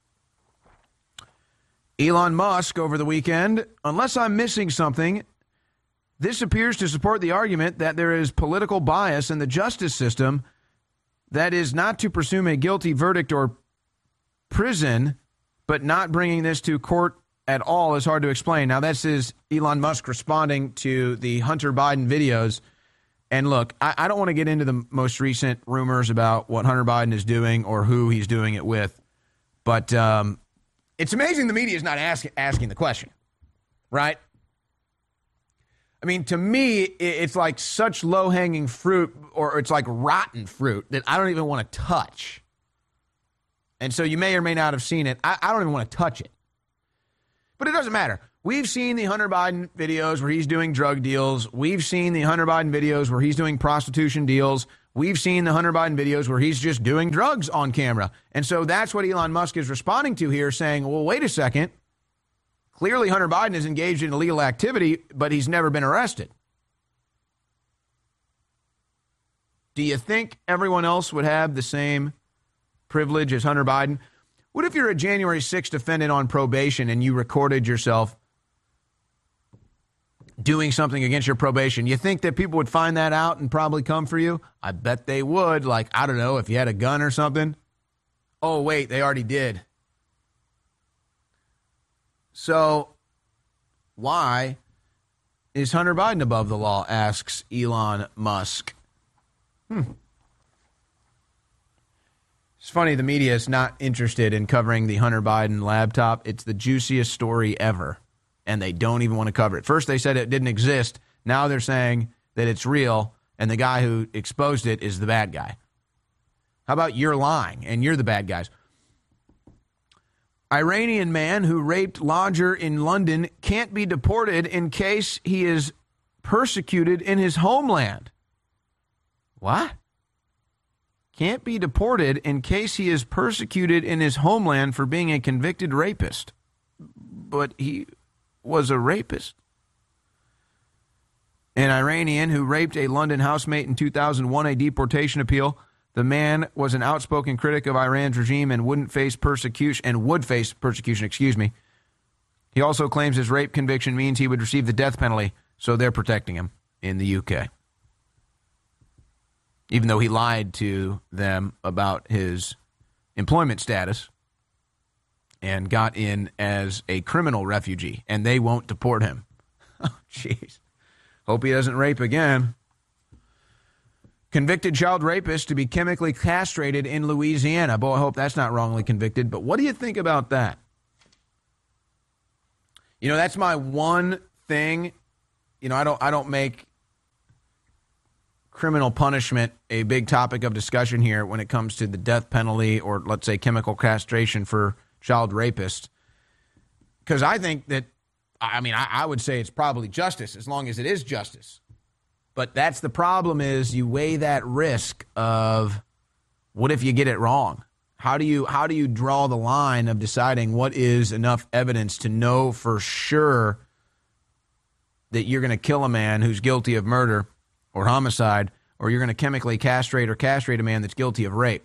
Elon Musk over the weekend, unless I'm missing something, this appears to support the argument that there is political bias in the justice system. That is not to presume a guilty verdict or prison, but not bringing this to court at all is hard to explain. Now, this is Elon Musk responding to the Hunter Biden videos. And look, I don't want to get into the most recent rumors about what Hunter Biden is doing or who he's doing it with. But it's amazing the media is not asking the question, right? I mean, to me, it's like such low-hanging fruit, or it's like rotten fruit that I don't even want to touch. And so you may or may not have seen it. I don't even want to touch it. But it doesn't matter. We've seen the Hunter Biden videos where he's doing drug deals. We've seen the Hunter Biden videos where he's doing prostitution deals. we've seen the Hunter Biden videos where he's just doing drugs on camera. And so that's what Elon Musk is responding to here, saying, well, wait a second. Clearly, Hunter Biden is engaged in illegal activity, but he's never been arrested. Do you think everyone else would have the same privilege as Hunter Biden? What if you're a January 6th defendant on probation and you recorded yourself doing something against your probation? You think that people would find that out and probably come for you? I bet they would. Like, I don't know, if you had a gun or something. Oh, wait, they already did. So why is Hunter Biden above the law, asks Elon Musk. It's funny, the media is not interested in covering the Hunter Biden laptop. It's the juiciest story ever, and they don't even want to cover it. First, they said it didn't exist. Now they're saying that it's real, and the guy who exposed it is the bad guy. How about you're lying, and you're the bad guys? Iranian man who raped lodger in London can't be deported in case he is persecuted in his homeland. What? Can't be deported in case he is persecuted in his homeland for being a convicted rapist. But he was a rapist. An Iranian who raped a London housemate in 2001, a deportation appeal. The man was an outspoken critic of Iran's regime and would face persecution. He also claims his rape conviction means he would receive the death penalty, so they're protecting him in the UK. Even though he lied to them about his employment status and got in as a criminal refugee, and they won't deport him. Oh, jeez. Hope he doesn't rape again. Convicted child rapist to be chemically castrated in Louisiana. Boy, I hope that's not wrongly convicted. But what do you think about that? You know, that's my one thing. You know, I don't make criminal punishment a big topic of discussion here when it comes to the death penalty or, let's say, chemical castration for child rapists. Because I think that, I would say it's probably justice as long as it is justice. But that's the problem, is you weigh that risk of what if you get it wrong? How do you draw the line of deciding what is enough evidence to know for sure that you're going to kill a man who's guilty of murder or homicide, or you're going to chemically castrate a man that's guilty of rape?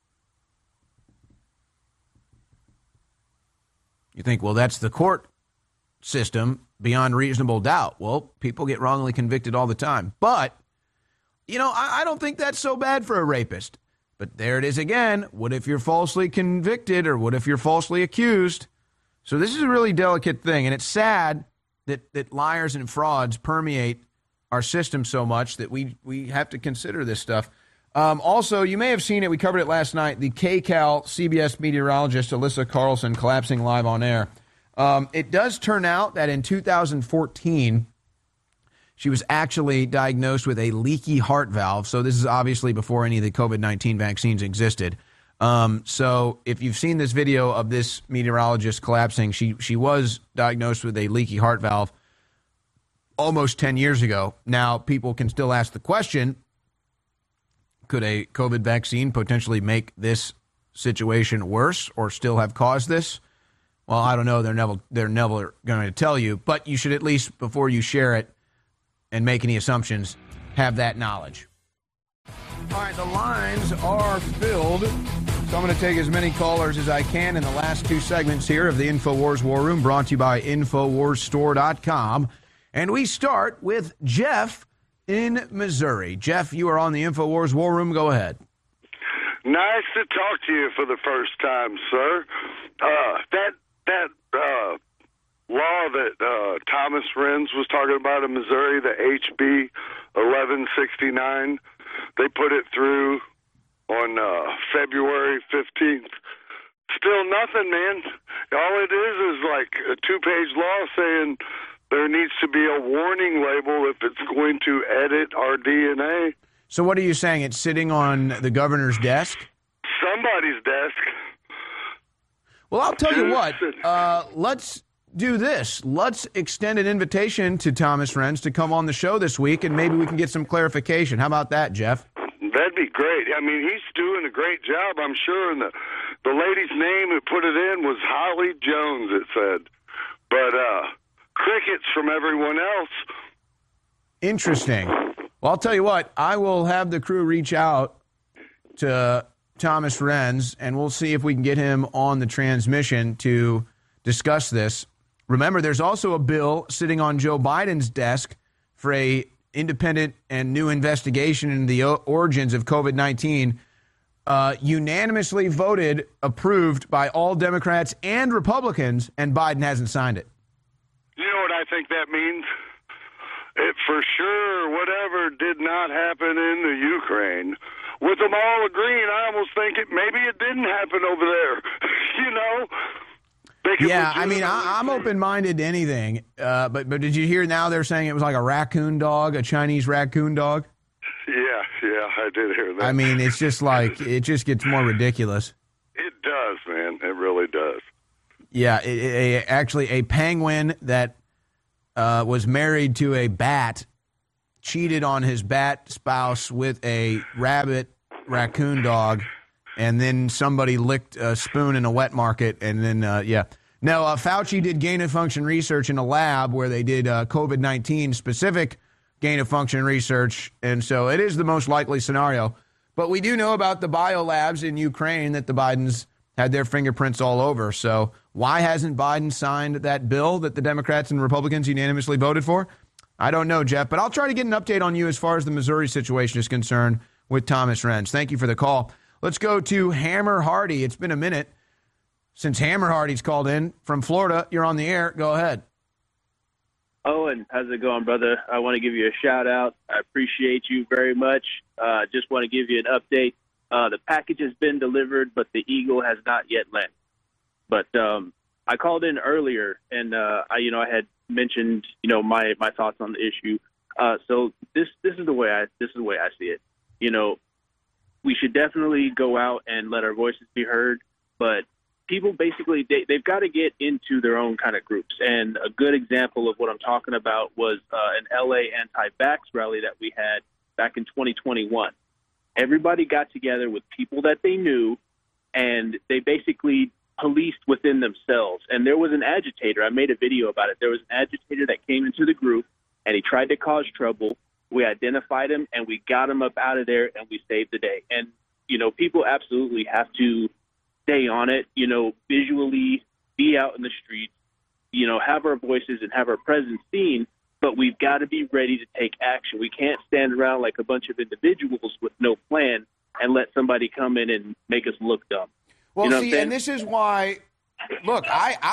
You think, well, that's the court system beyond reasonable doubt. Well, people get wrongly convicted all the time. But, you know, I don't think that's so bad for a rapist. But there it is again. What if you're falsely convicted, or what if you're falsely accused? So this is a really delicate thing. And it's sad that liars and frauds permeate our system so much that we have to consider this stuff. Also, you may have seen it. We covered it last night. The KCAL CBS meteorologist Alyssa Carlson collapsing live on air. It does turn out that in 2014, she was actually diagnosed with a leaky heart valve. So this is obviously before any of the COVID-19 vaccines existed. So if you've seen this video of this meteorologist collapsing, she was diagnosed with a leaky heart valve almost 10 years ago. Now, people can still ask the question, could a COVID vaccine potentially make this situation worse or still have caused this? Well, I don't know. They're never going to tell you, but you should at least, before you share it and make any assumptions, have that knowledge. All right, the lines are filled, so I'm going to take as many callers as I can in the last two segments here of the InfoWars War Room, brought to you by InfoWarsStore.com. And we start with Jeff in Missouri. Jeff, you are on the InfoWars War Room. Go ahead. Nice to talk to you for the first time, sir. That law that Thomas Renz was talking about in Missouri, the HB 1169, they put it through on February 15th. Still nothing, man. All it is like a two-page law saying there needs to be a warning label if it's going to edit our DNA. So what are you saying? It's sitting on the governor's desk? Somebody's desk. Well, I'll tell you what. Let's do this. Let's extend an invitation to Thomas Renz to come on the show this week, and maybe we can get some clarification. How about that, Jeff? That That'd be great. I mean, he's doing a great job, I'm sure. And the lady's name who put it in was Holly Jones, it said. But crickets from everyone else. Interesting. Well, I'll tell you what. I will have the crew reach out to Thomas Renz, and we'll see if we can get him on the transmission to discuss this. Remember, there's also a bill sitting on Joe Biden's desk for a independent and new investigation into the origins of COVID-19, unanimously voted, approved by all Democrats and Republicans, and Biden hasn't signed it. You know what I think that means? It for sure, whatever did not happen in the Ukraine, with them all agreeing, I almost think maybe it didn't happen over there. You know? Yeah, I mean, I'm open-minded to anything, but did you hear now they're saying it was like a raccoon dog, a Chinese raccoon dog? Yeah, I did hear that. I mean, it's just like, it just gets more ridiculous. It does, man. It really does. Yeah, actually, a penguin that was married to a bat cheated on his bat spouse with a raccoon dog, and then somebody licked a spoon in a wet market, and then, No, Fauci did gain-of-function research in a lab where they did COVID-19 specific gain-of-function research, and so it is the most likely scenario. But we do know about the biolabs in Ukraine that the Bidens had their fingerprints all over. So why hasn't Biden signed that bill that the Democrats and Republicans unanimously voted for? I don't know, Jeff, but I'll try to get an update on you as far as the Missouri situation is concerned with Thomas Renz. Thank you for the call. Let's go to Hammer Hardy. It's been a minute since Hammer Hardy's called in from Florida. You're on the air. Go ahead. Owen, how's it going, brother? I want to give you a shout-out. I appreciate you very much. Just want to give you an update. The package has been delivered, but the Eagle has not yet landed. But I called in earlier, and I had mentioned my thoughts on the issue. So this is the way I see it. We should definitely go out and let our voices be heard, but people basically they've got to get into their own kind of groups. And a good example of what I'm talking about was an LA anti-vax rally that we had back in 2021. Everybody got together with people that they knew, and they basically policed within themselves. And there was an agitator. I made a video about it. There was an agitator that came into the group, and he tried to cause trouble. We identified him, and we got him up out of there, and we saved the day. And, people absolutely have to stay on it, visually be out in the streets, have our voices and have our presence seen, but we've got to be ready to take action. We can't stand around like a bunch of individuals with no plan and let somebody come in and make us look dumb. Well, see, and this is why, look,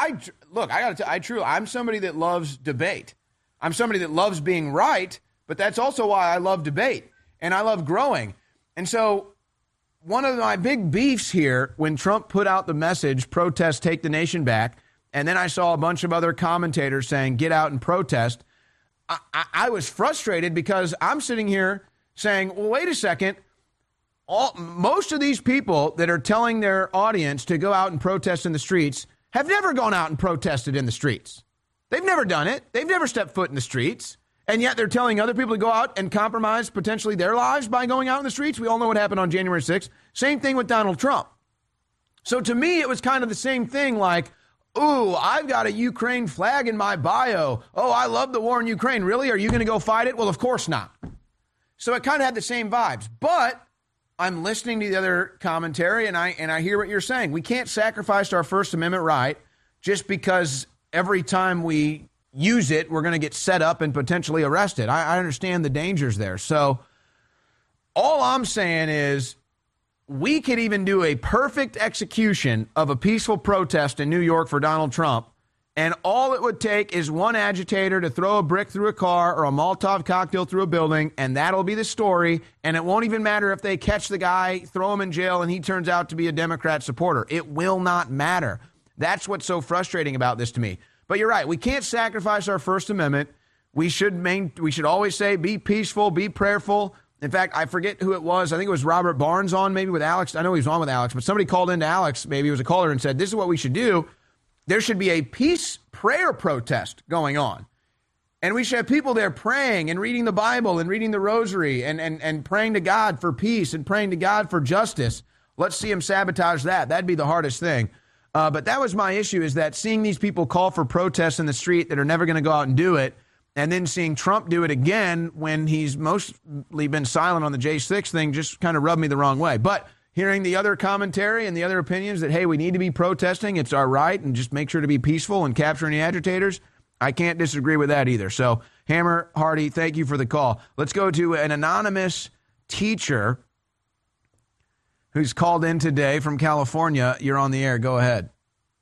I'm somebody that loves debate. I'm somebody that loves being right, but that's also why I love debate and I love growing. And so one of my big beefs here, when Trump put out the message, protest, take the nation back, and then I saw a bunch of other commentators saying, get out and protest, I was frustrated because I'm sitting here saying, well, wait a second. Most of these people that are telling their audience to go out and protest in the streets have never gone out and protested in the streets. They've never done it. They've never stepped foot in the streets. And yet they're telling other people to go out and compromise potentially their lives by going out in the streets. We all know what happened on January 6th. Same thing with Donald Trump. So to me, it was kind of the same thing like, ooh, I've got a Ukraine flag in my bio. Oh, I love the war in Ukraine. Really? Are you going to go fight it? Well, of course not. So it kind of had the same vibes. But I'm listening to the other commentary, and I hear what you're saying. We can't sacrifice our First Amendment right just because every time we use it, we're going to get set up and potentially arrested. I understand the dangers there. So all I'm saying is we could even do a perfect execution of a peaceful protest in New York for Donald Trump, and all it would take is one agitator to throw a brick through a car or a Molotov cocktail through a building, and that'll be the story, and it won't even matter if they catch the guy, throw him in jail, and he turns out to be a Democrat supporter. It will not matter. That's what's so frustrating about this to me. But you're right. We can't sacrifice our First Amendment. We should always say be peaceful, be prayerful. In fact, I forget who it was. I think it was Robert Barnes on maybe with Alex. I know he was on with Alex, but somebody called into Alex, maybe it was a caller, and said, this is what we should do. There should be a peace prayer protest going on. And we should have people there praying and reading the Bible and reading the rosary and praying to God for peace and praying to God for justice. Let's see him sabotage that. That'd be the hardest thing. But that was my issue, is that seeing these people call for protests in the street that are never going to go out and do it, and then seeing Trump do it again when he's mostly been silent on the J6 thing just kind of rubbed me the wrong way. But hearing the other commentary and the other opinions that, hey, we need to be protesting, it's our right, and just make sure to be peaceful and capture any agitators, I can't disagree with that either. So, Hammer, Hardy, thank you for the call. Let's go to an anonymous teacher who's called in today from California. You're on the air. Go ahead.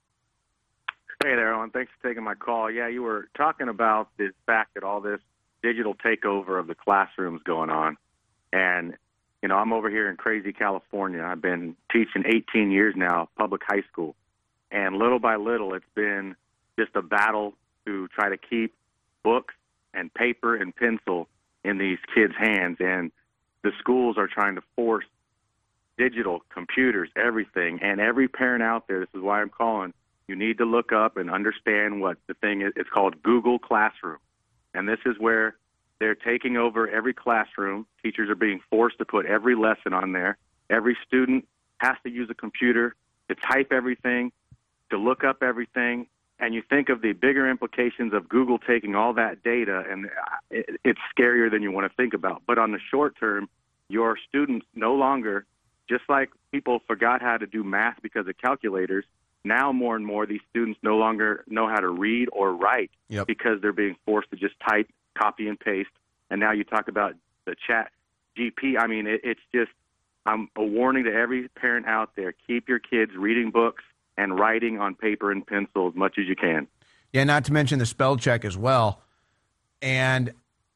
Hey there, Owen. Thanks for taking my call. Yeah, you were talking about the fact that all this digital takeover of the classrooms going on. And, you know, I'm over here in crazy California. I've been teaching 18 years now, public high school. And little by little, it's been just a battle to try to keep books and paper and pencil in these kids' hands. And the schools are trying to force digital, computers, everything. And every parent out there, this is why I'm calling, you need to look up and understand what the thing is. It's called Google Classroom. And this is where they're taking over every classroom. Teachers are being forced to put every lesson on there. Every student has to use a computer to type everything, to look up everything. And you think of the bigger implications of Google taking all that data, and it's scarier than you want to think about. But on the short term, your students no longer, just like people forgot how to do math because of calculators, now more and more these students no longer know how to read or write because they're being forced to just type, copy, and paste. And now you talk about the chat GP. I mean, it's just, I'm a warning to every parent out there, keep your kids reading books and writing on paper and pencil as much as you can. Yeah, not to mention the spell check as well. And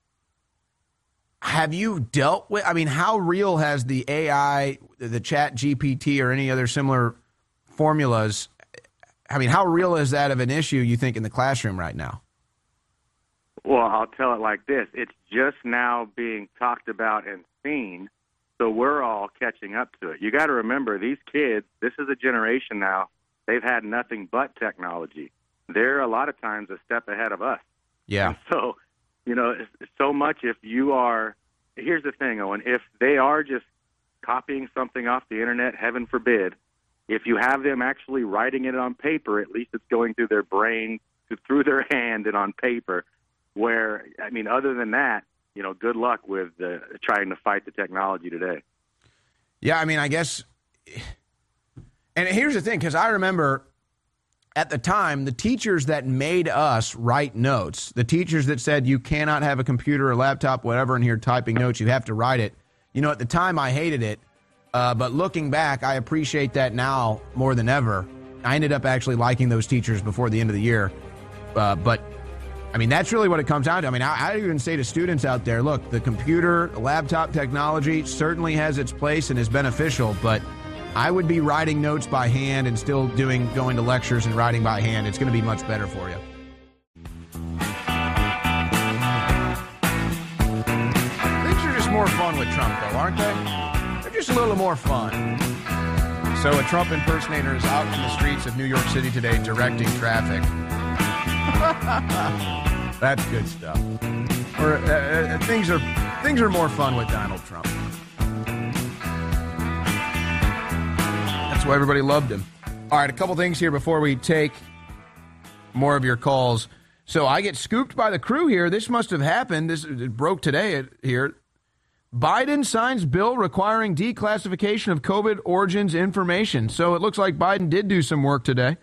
have you dealt with, I mean, how real has the AI, the chat GPT or any other similar formulas, I mean, how real is that of an issue, you think, in the classroom right now? Well, I'll tell it like this. It's just now being talked about and seen, so we're all catching up to it. You got to remember, these kids, this is a generation now, they've had nothing but technology. They're a lot of times a step ahead of us. Yeah. And so, you know, so much if you are, here's the thing, Owen, if they are just copying something off the internet, heaven forbid, if you have them actually writing it on paper, at least it's going through their brain, through their hand and on paper, where, I mean, other than that, you know, good luck with trying to fight the technology today. Yeah, I mean, I guess, and here's the thing, because I remember at the time, the teachers that made us write notes, the teachers that said you cannot have a computer or laptop, whatever, in here typing notes, you have to write it. You know, at the time I hated it. But looking back, I appreciate that now more than ever. I ended up actually liking those teachers before the end of the year. But, I mean, that's really what it comes down to. I mean, I even say to students out there, look, the computer, the laptop technology certainly has its place and is beneficial, but I would be writing notes by hand and still going to lectures and writing by hand. It's going to be much better for you. Things are just more fun with Trump, though, aren't they? Just a little more fun. So a Trump impersonator is out in the streets of New York City today directing traffic. That's good stuff. Or things are more fun with Donald Trump. That's why everybody loved him. All right, a couple things here before we take more of your calls. So I get scooped by the crew here. This must have happened. It broke today here. Biden signs bill requiring declassification of COVID origins information. So it looks like Biden did do some work today.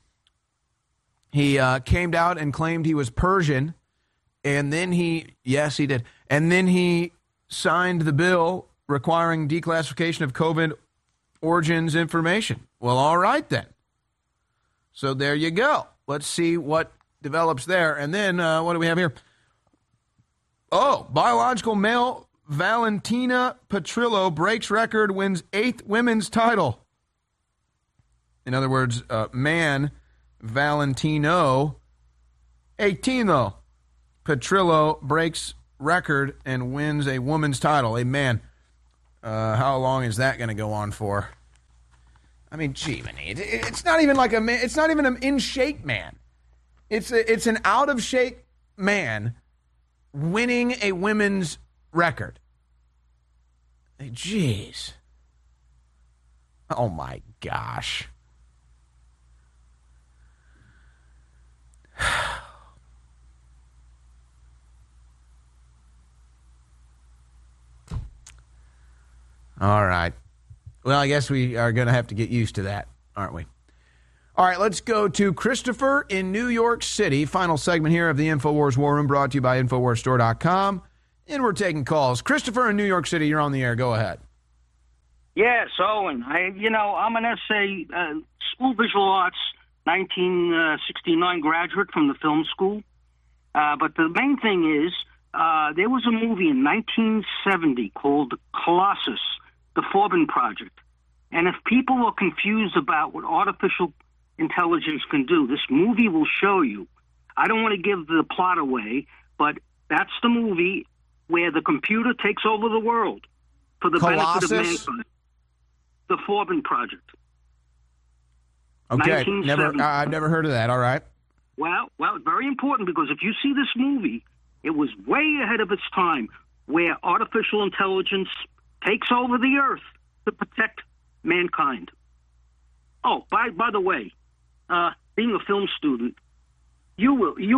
He came out and claimed he was Persian, and then he did. And then he signed the bill requiring declassification of COVID origins information. Well, all right then. So there you go. Let's see what develops there. And then what do we have here? Oh, biological male Valentina Petrillo breaks record, wins 8th women's title. In other words, man Valentino 18, though. Petrillo breaks record and wins a woman's title. A man. How long is that going to go on for? I mean, gee, it's not even like a man. It's not even an in shape man. It's an out of shape man winning a women's record. Jeez. Oh, my gosh. All right. Well, I guess we are going to have to get used to that, aren't we? All right, let's go to Christopher in New York City. Final segment here of the InfoWars War Room, brought to you by InfoWarsStore.com. And we're taking calls. Christopher in New York City, you're on the air. Go ahead. Yes, Owen. I'm an essay, school visual arts, 1969 graduate from the film school. But the main thing is, there was a movie in 1970 called Colossus, the Forbin Project. And if people are confused about what artificial intelligence can do, this movie will show you. I don't want to give the plot away, but that's the movie where the computer takes over the world for the benefit of mankind. The Forbin Project. Okay, I've never heard of that. All right. Well, very important, because if you see this movie, it was way ahead of its time, where artificial intelligence takes over the earth to protect mankind. Oh, by the way, being a film student, you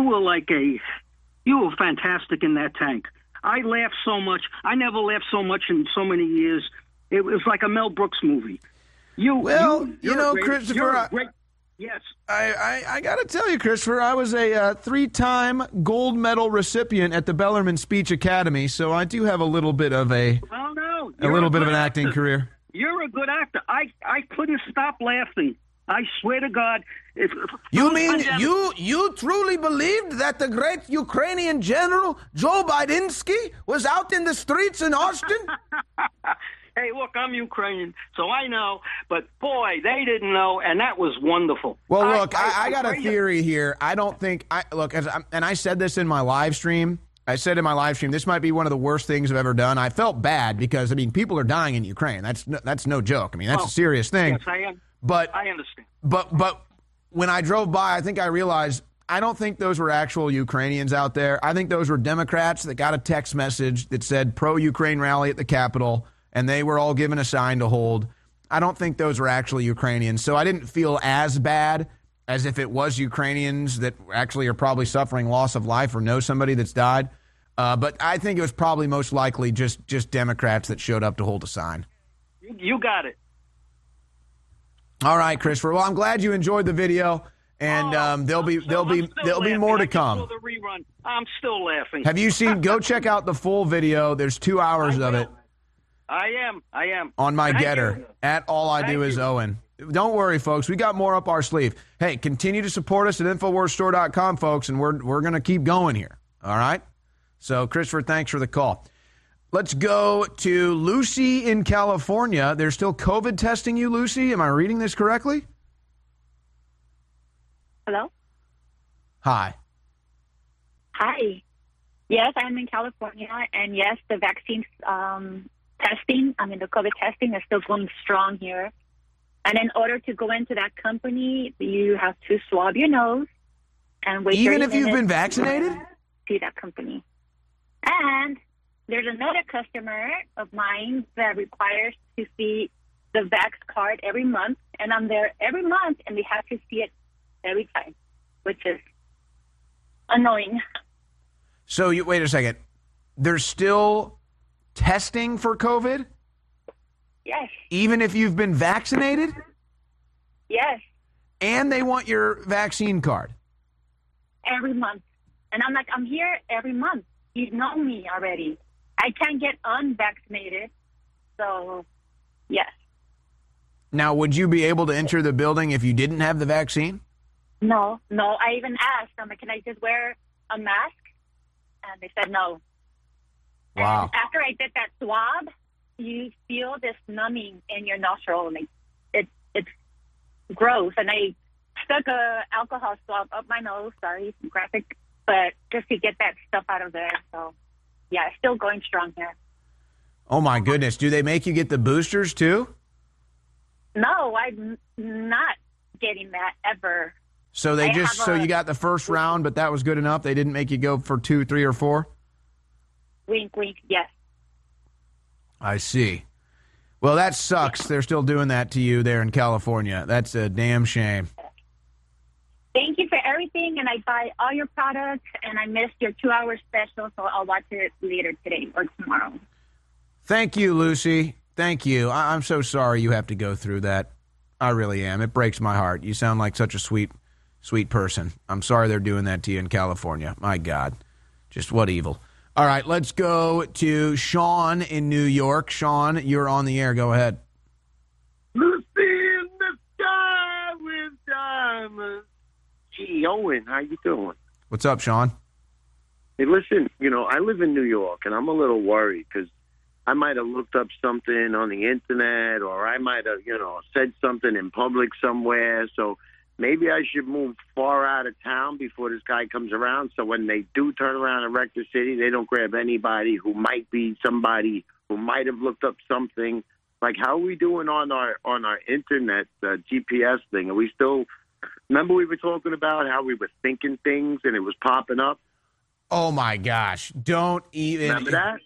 were fantastic in that tank. I laughed so much. I never laughed so much in so many years. It was like a Mel Brooks movie. Christopher, yes. I got to tell you, Christopher, I was a 3-time gold medal recipient at the Bellarmine Speech Academy, so I do have a little bit of an acting career. You're a good actor. I couldn't stop laughing. I swear to God. You mean you truly believed that the great Ukrainian general Joe Biden was out in the streets in Austin? Hey, look, I'm Ukrainian, so I know. But, boy, they didn't know, and that was wonderful. Well, look, I got a theory here. I don't think – and I said this in my live stream. This might be one of the worst things I've ever done. I felt bad because, people are dying in Ukraine. That's no joke. That's a serious thing. Yes, I am. But I understand. But when I drove by, I think I realized I don't think those were actual Ukrainians out there. I think those were Democrats that got a text message that said pro-Ukraine rally at the Capitol, and they were all given a sign to hold. I don't think those were actually Ukrainians. So I didn't feel as bad as if it was Ukrainians that actually are probably suffering loss of life or know somebody that's died. But I think it was probably most likely just Democrats that showed up to hold a sign. You got it. All right, Christopher. Well, I'm glad you enjoyed the video, and there'll be more to come. The rerun. I'm still laughing. Have you seen? Go check out the full video. There's 2 hours of it. I am. On my Getter at All I Do Is Owen. Don't worry, folks. We got more up our sleeve. Hey, continue to support us at InfoWarsStore.com, folks, and we're going to keep going here. All right? So, Christopher, thanks for the call. Let's go to Lucy in California. They're still COVID testing you, Lucy? Am I reading this correctly? Hello? Hi. Hi. Yes, I'm in California, and yes, the vaccine testing, the COVID testing is still going strong here. And in order to go into that company, you have to swab your nose and wait. Even if you've been vaccinated? See that company. And there's another customer of mine that requires to see the Vax card every month, and I'm there every month, and they have to see it every time, which is annoying. So, wait a second. There's still testing for COVID? Yes. Even if you've been vaccinated? Yes. And they want your vaccine card? Every month. And I'm like, I'm here every month. You know me already. I can't get unvaccinated. So, yes. Now, would you be able to enter the building if you didn't have the vaccine? No. I even asked. I'm like, can I just wear a mask? And they said no. Wow. And after I did that swab, you feel this numbing in your nostril, and it's gross. And I stuck a alcohol swab up my nose. Sorry, graphic, but just to get that stuff out of there. So, yeah, still going strong here. Oh my goodness! Do they make you get the boosters too? No, I'm not getting that ever. So you got the first round, but that was good enough. They didn't make you go for 2, 3, or 4. Wink, wink, yes. I see. Well, that sucks. They're still doing that to you there in California. That's a damn shame. Thank you for everything, and I buy all your products, and I missed your 2-hour special, so I'll watch it later today or tomorrow. Thank you, Lucy. Thank you. I'm so sorry you have to go through that. I really am. It breaks my heart. You sound like such a sweet person. I'm sorry they're doing that to you in California. My God. Just what evil. All right, let's go to Sean in New York. Sean, you're on the air. Go ahead. Lucy in the sky with diamonds. Gee, Owen, how you doing? What's up, Sean? Hey, listen, I live in New York, and I'm a little worried because I might have looked up something on the internet, or I might have, said something in public somewhere. So maybe I should move far out of town before this guy comes around. So when they do turn around and wreck the city, they don't grab anybody who might be somebody who might have looked up something. Like, how are we doing on our internet GPS thing? Are we still? Remember we were talking about how we were thinking things and it was popping up? Oh my gosh! Don't even. Remember that?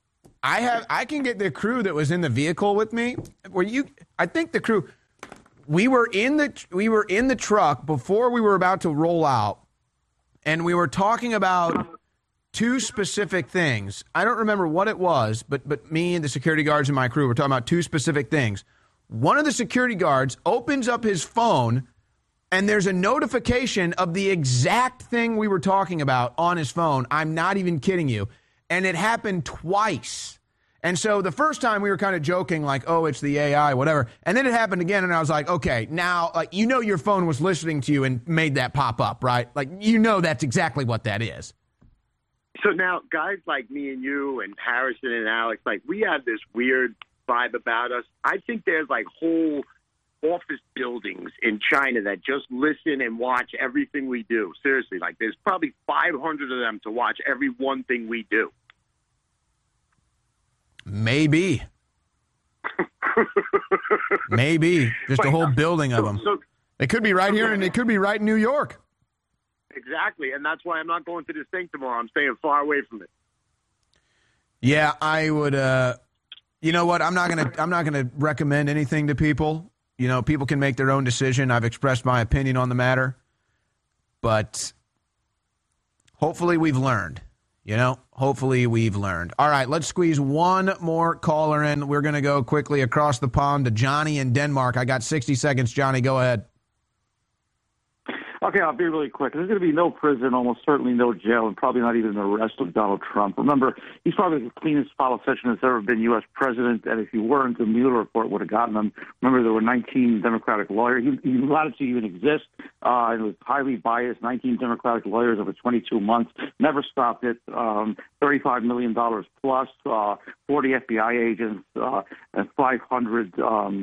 I can get the crew that was in the vehicle with me. I think the crew. We were in the truck before we were about to roll out, and we were talking about two specific things. I don't remember what it was, but me and the security guards and my crew were talking about two specific things. One of the security guards opens up his phone, and there's a notification of the exact thing we were talking about on his phone. I'm not even kidding you. And it happened twice. And so the first time we were kind of joking, like, oh, it's the AI, whatever. And then it happened again, and I was like, okay, now, your phone was listening to you and made that pop up, right? That's exactly what that is. So now guys like me and you and Harrison and Alex, we have this weird vibe about us. I think there's whole office buildings in China that just listen and watch everything we do. Seriously, there's probably 500 of them to watch every one thing we do. Maybe. Maybe. Just a whole building of them. It could be right here, and it could be right in New York. Exactly, and that's why I'm not going to this thing tomorrow. I'm staying far away from it. Yeah, I would. You know what? I'm not gonna recommend anything to people. People can make their own decision. I've expressed my opinion on the matter, but hopefully we've learned. Hopefully we've learned. All right, let's squeeze one more caller in. We're going to go quickly across the pond to Johnny in Denmark. I got 60 seconds. Johnny, go ahead. Okay, I'll be really quick. There's going to be no prison, almost certainly no jail, and probably not even an arrest of Donald Trump. Remember, he's probably the cleanest politician that's ever been U.S. president, and if he weren't, the Mueller report would have gotten him. Remember, there were 19 Democratic lawyers. He allowed it to even exist. It was highly biased, 19 Democratic lawyers over 22 months. Never stopped it. $35 million plus, 40 FBI agents, and 500...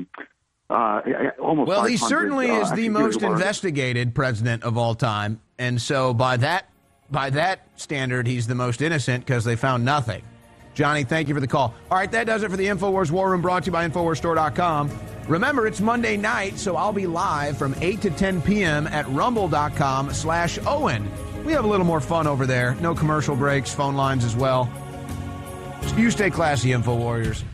well, he certainly is the most investigated president of all time, and so by that standard, he's the most innocent because they found nothing. Johnny, thank you for the call. All right, that does it for the InfoWars War Room, brought to you by InfoWarsStore.com. Remember, it's Monday night, so I'll be live from 8 to 10 p.m. at rumble.com/Owen. We have a little more fun over there. No commercial breaks, phone lines as well. You stay classy, InfoWarriors.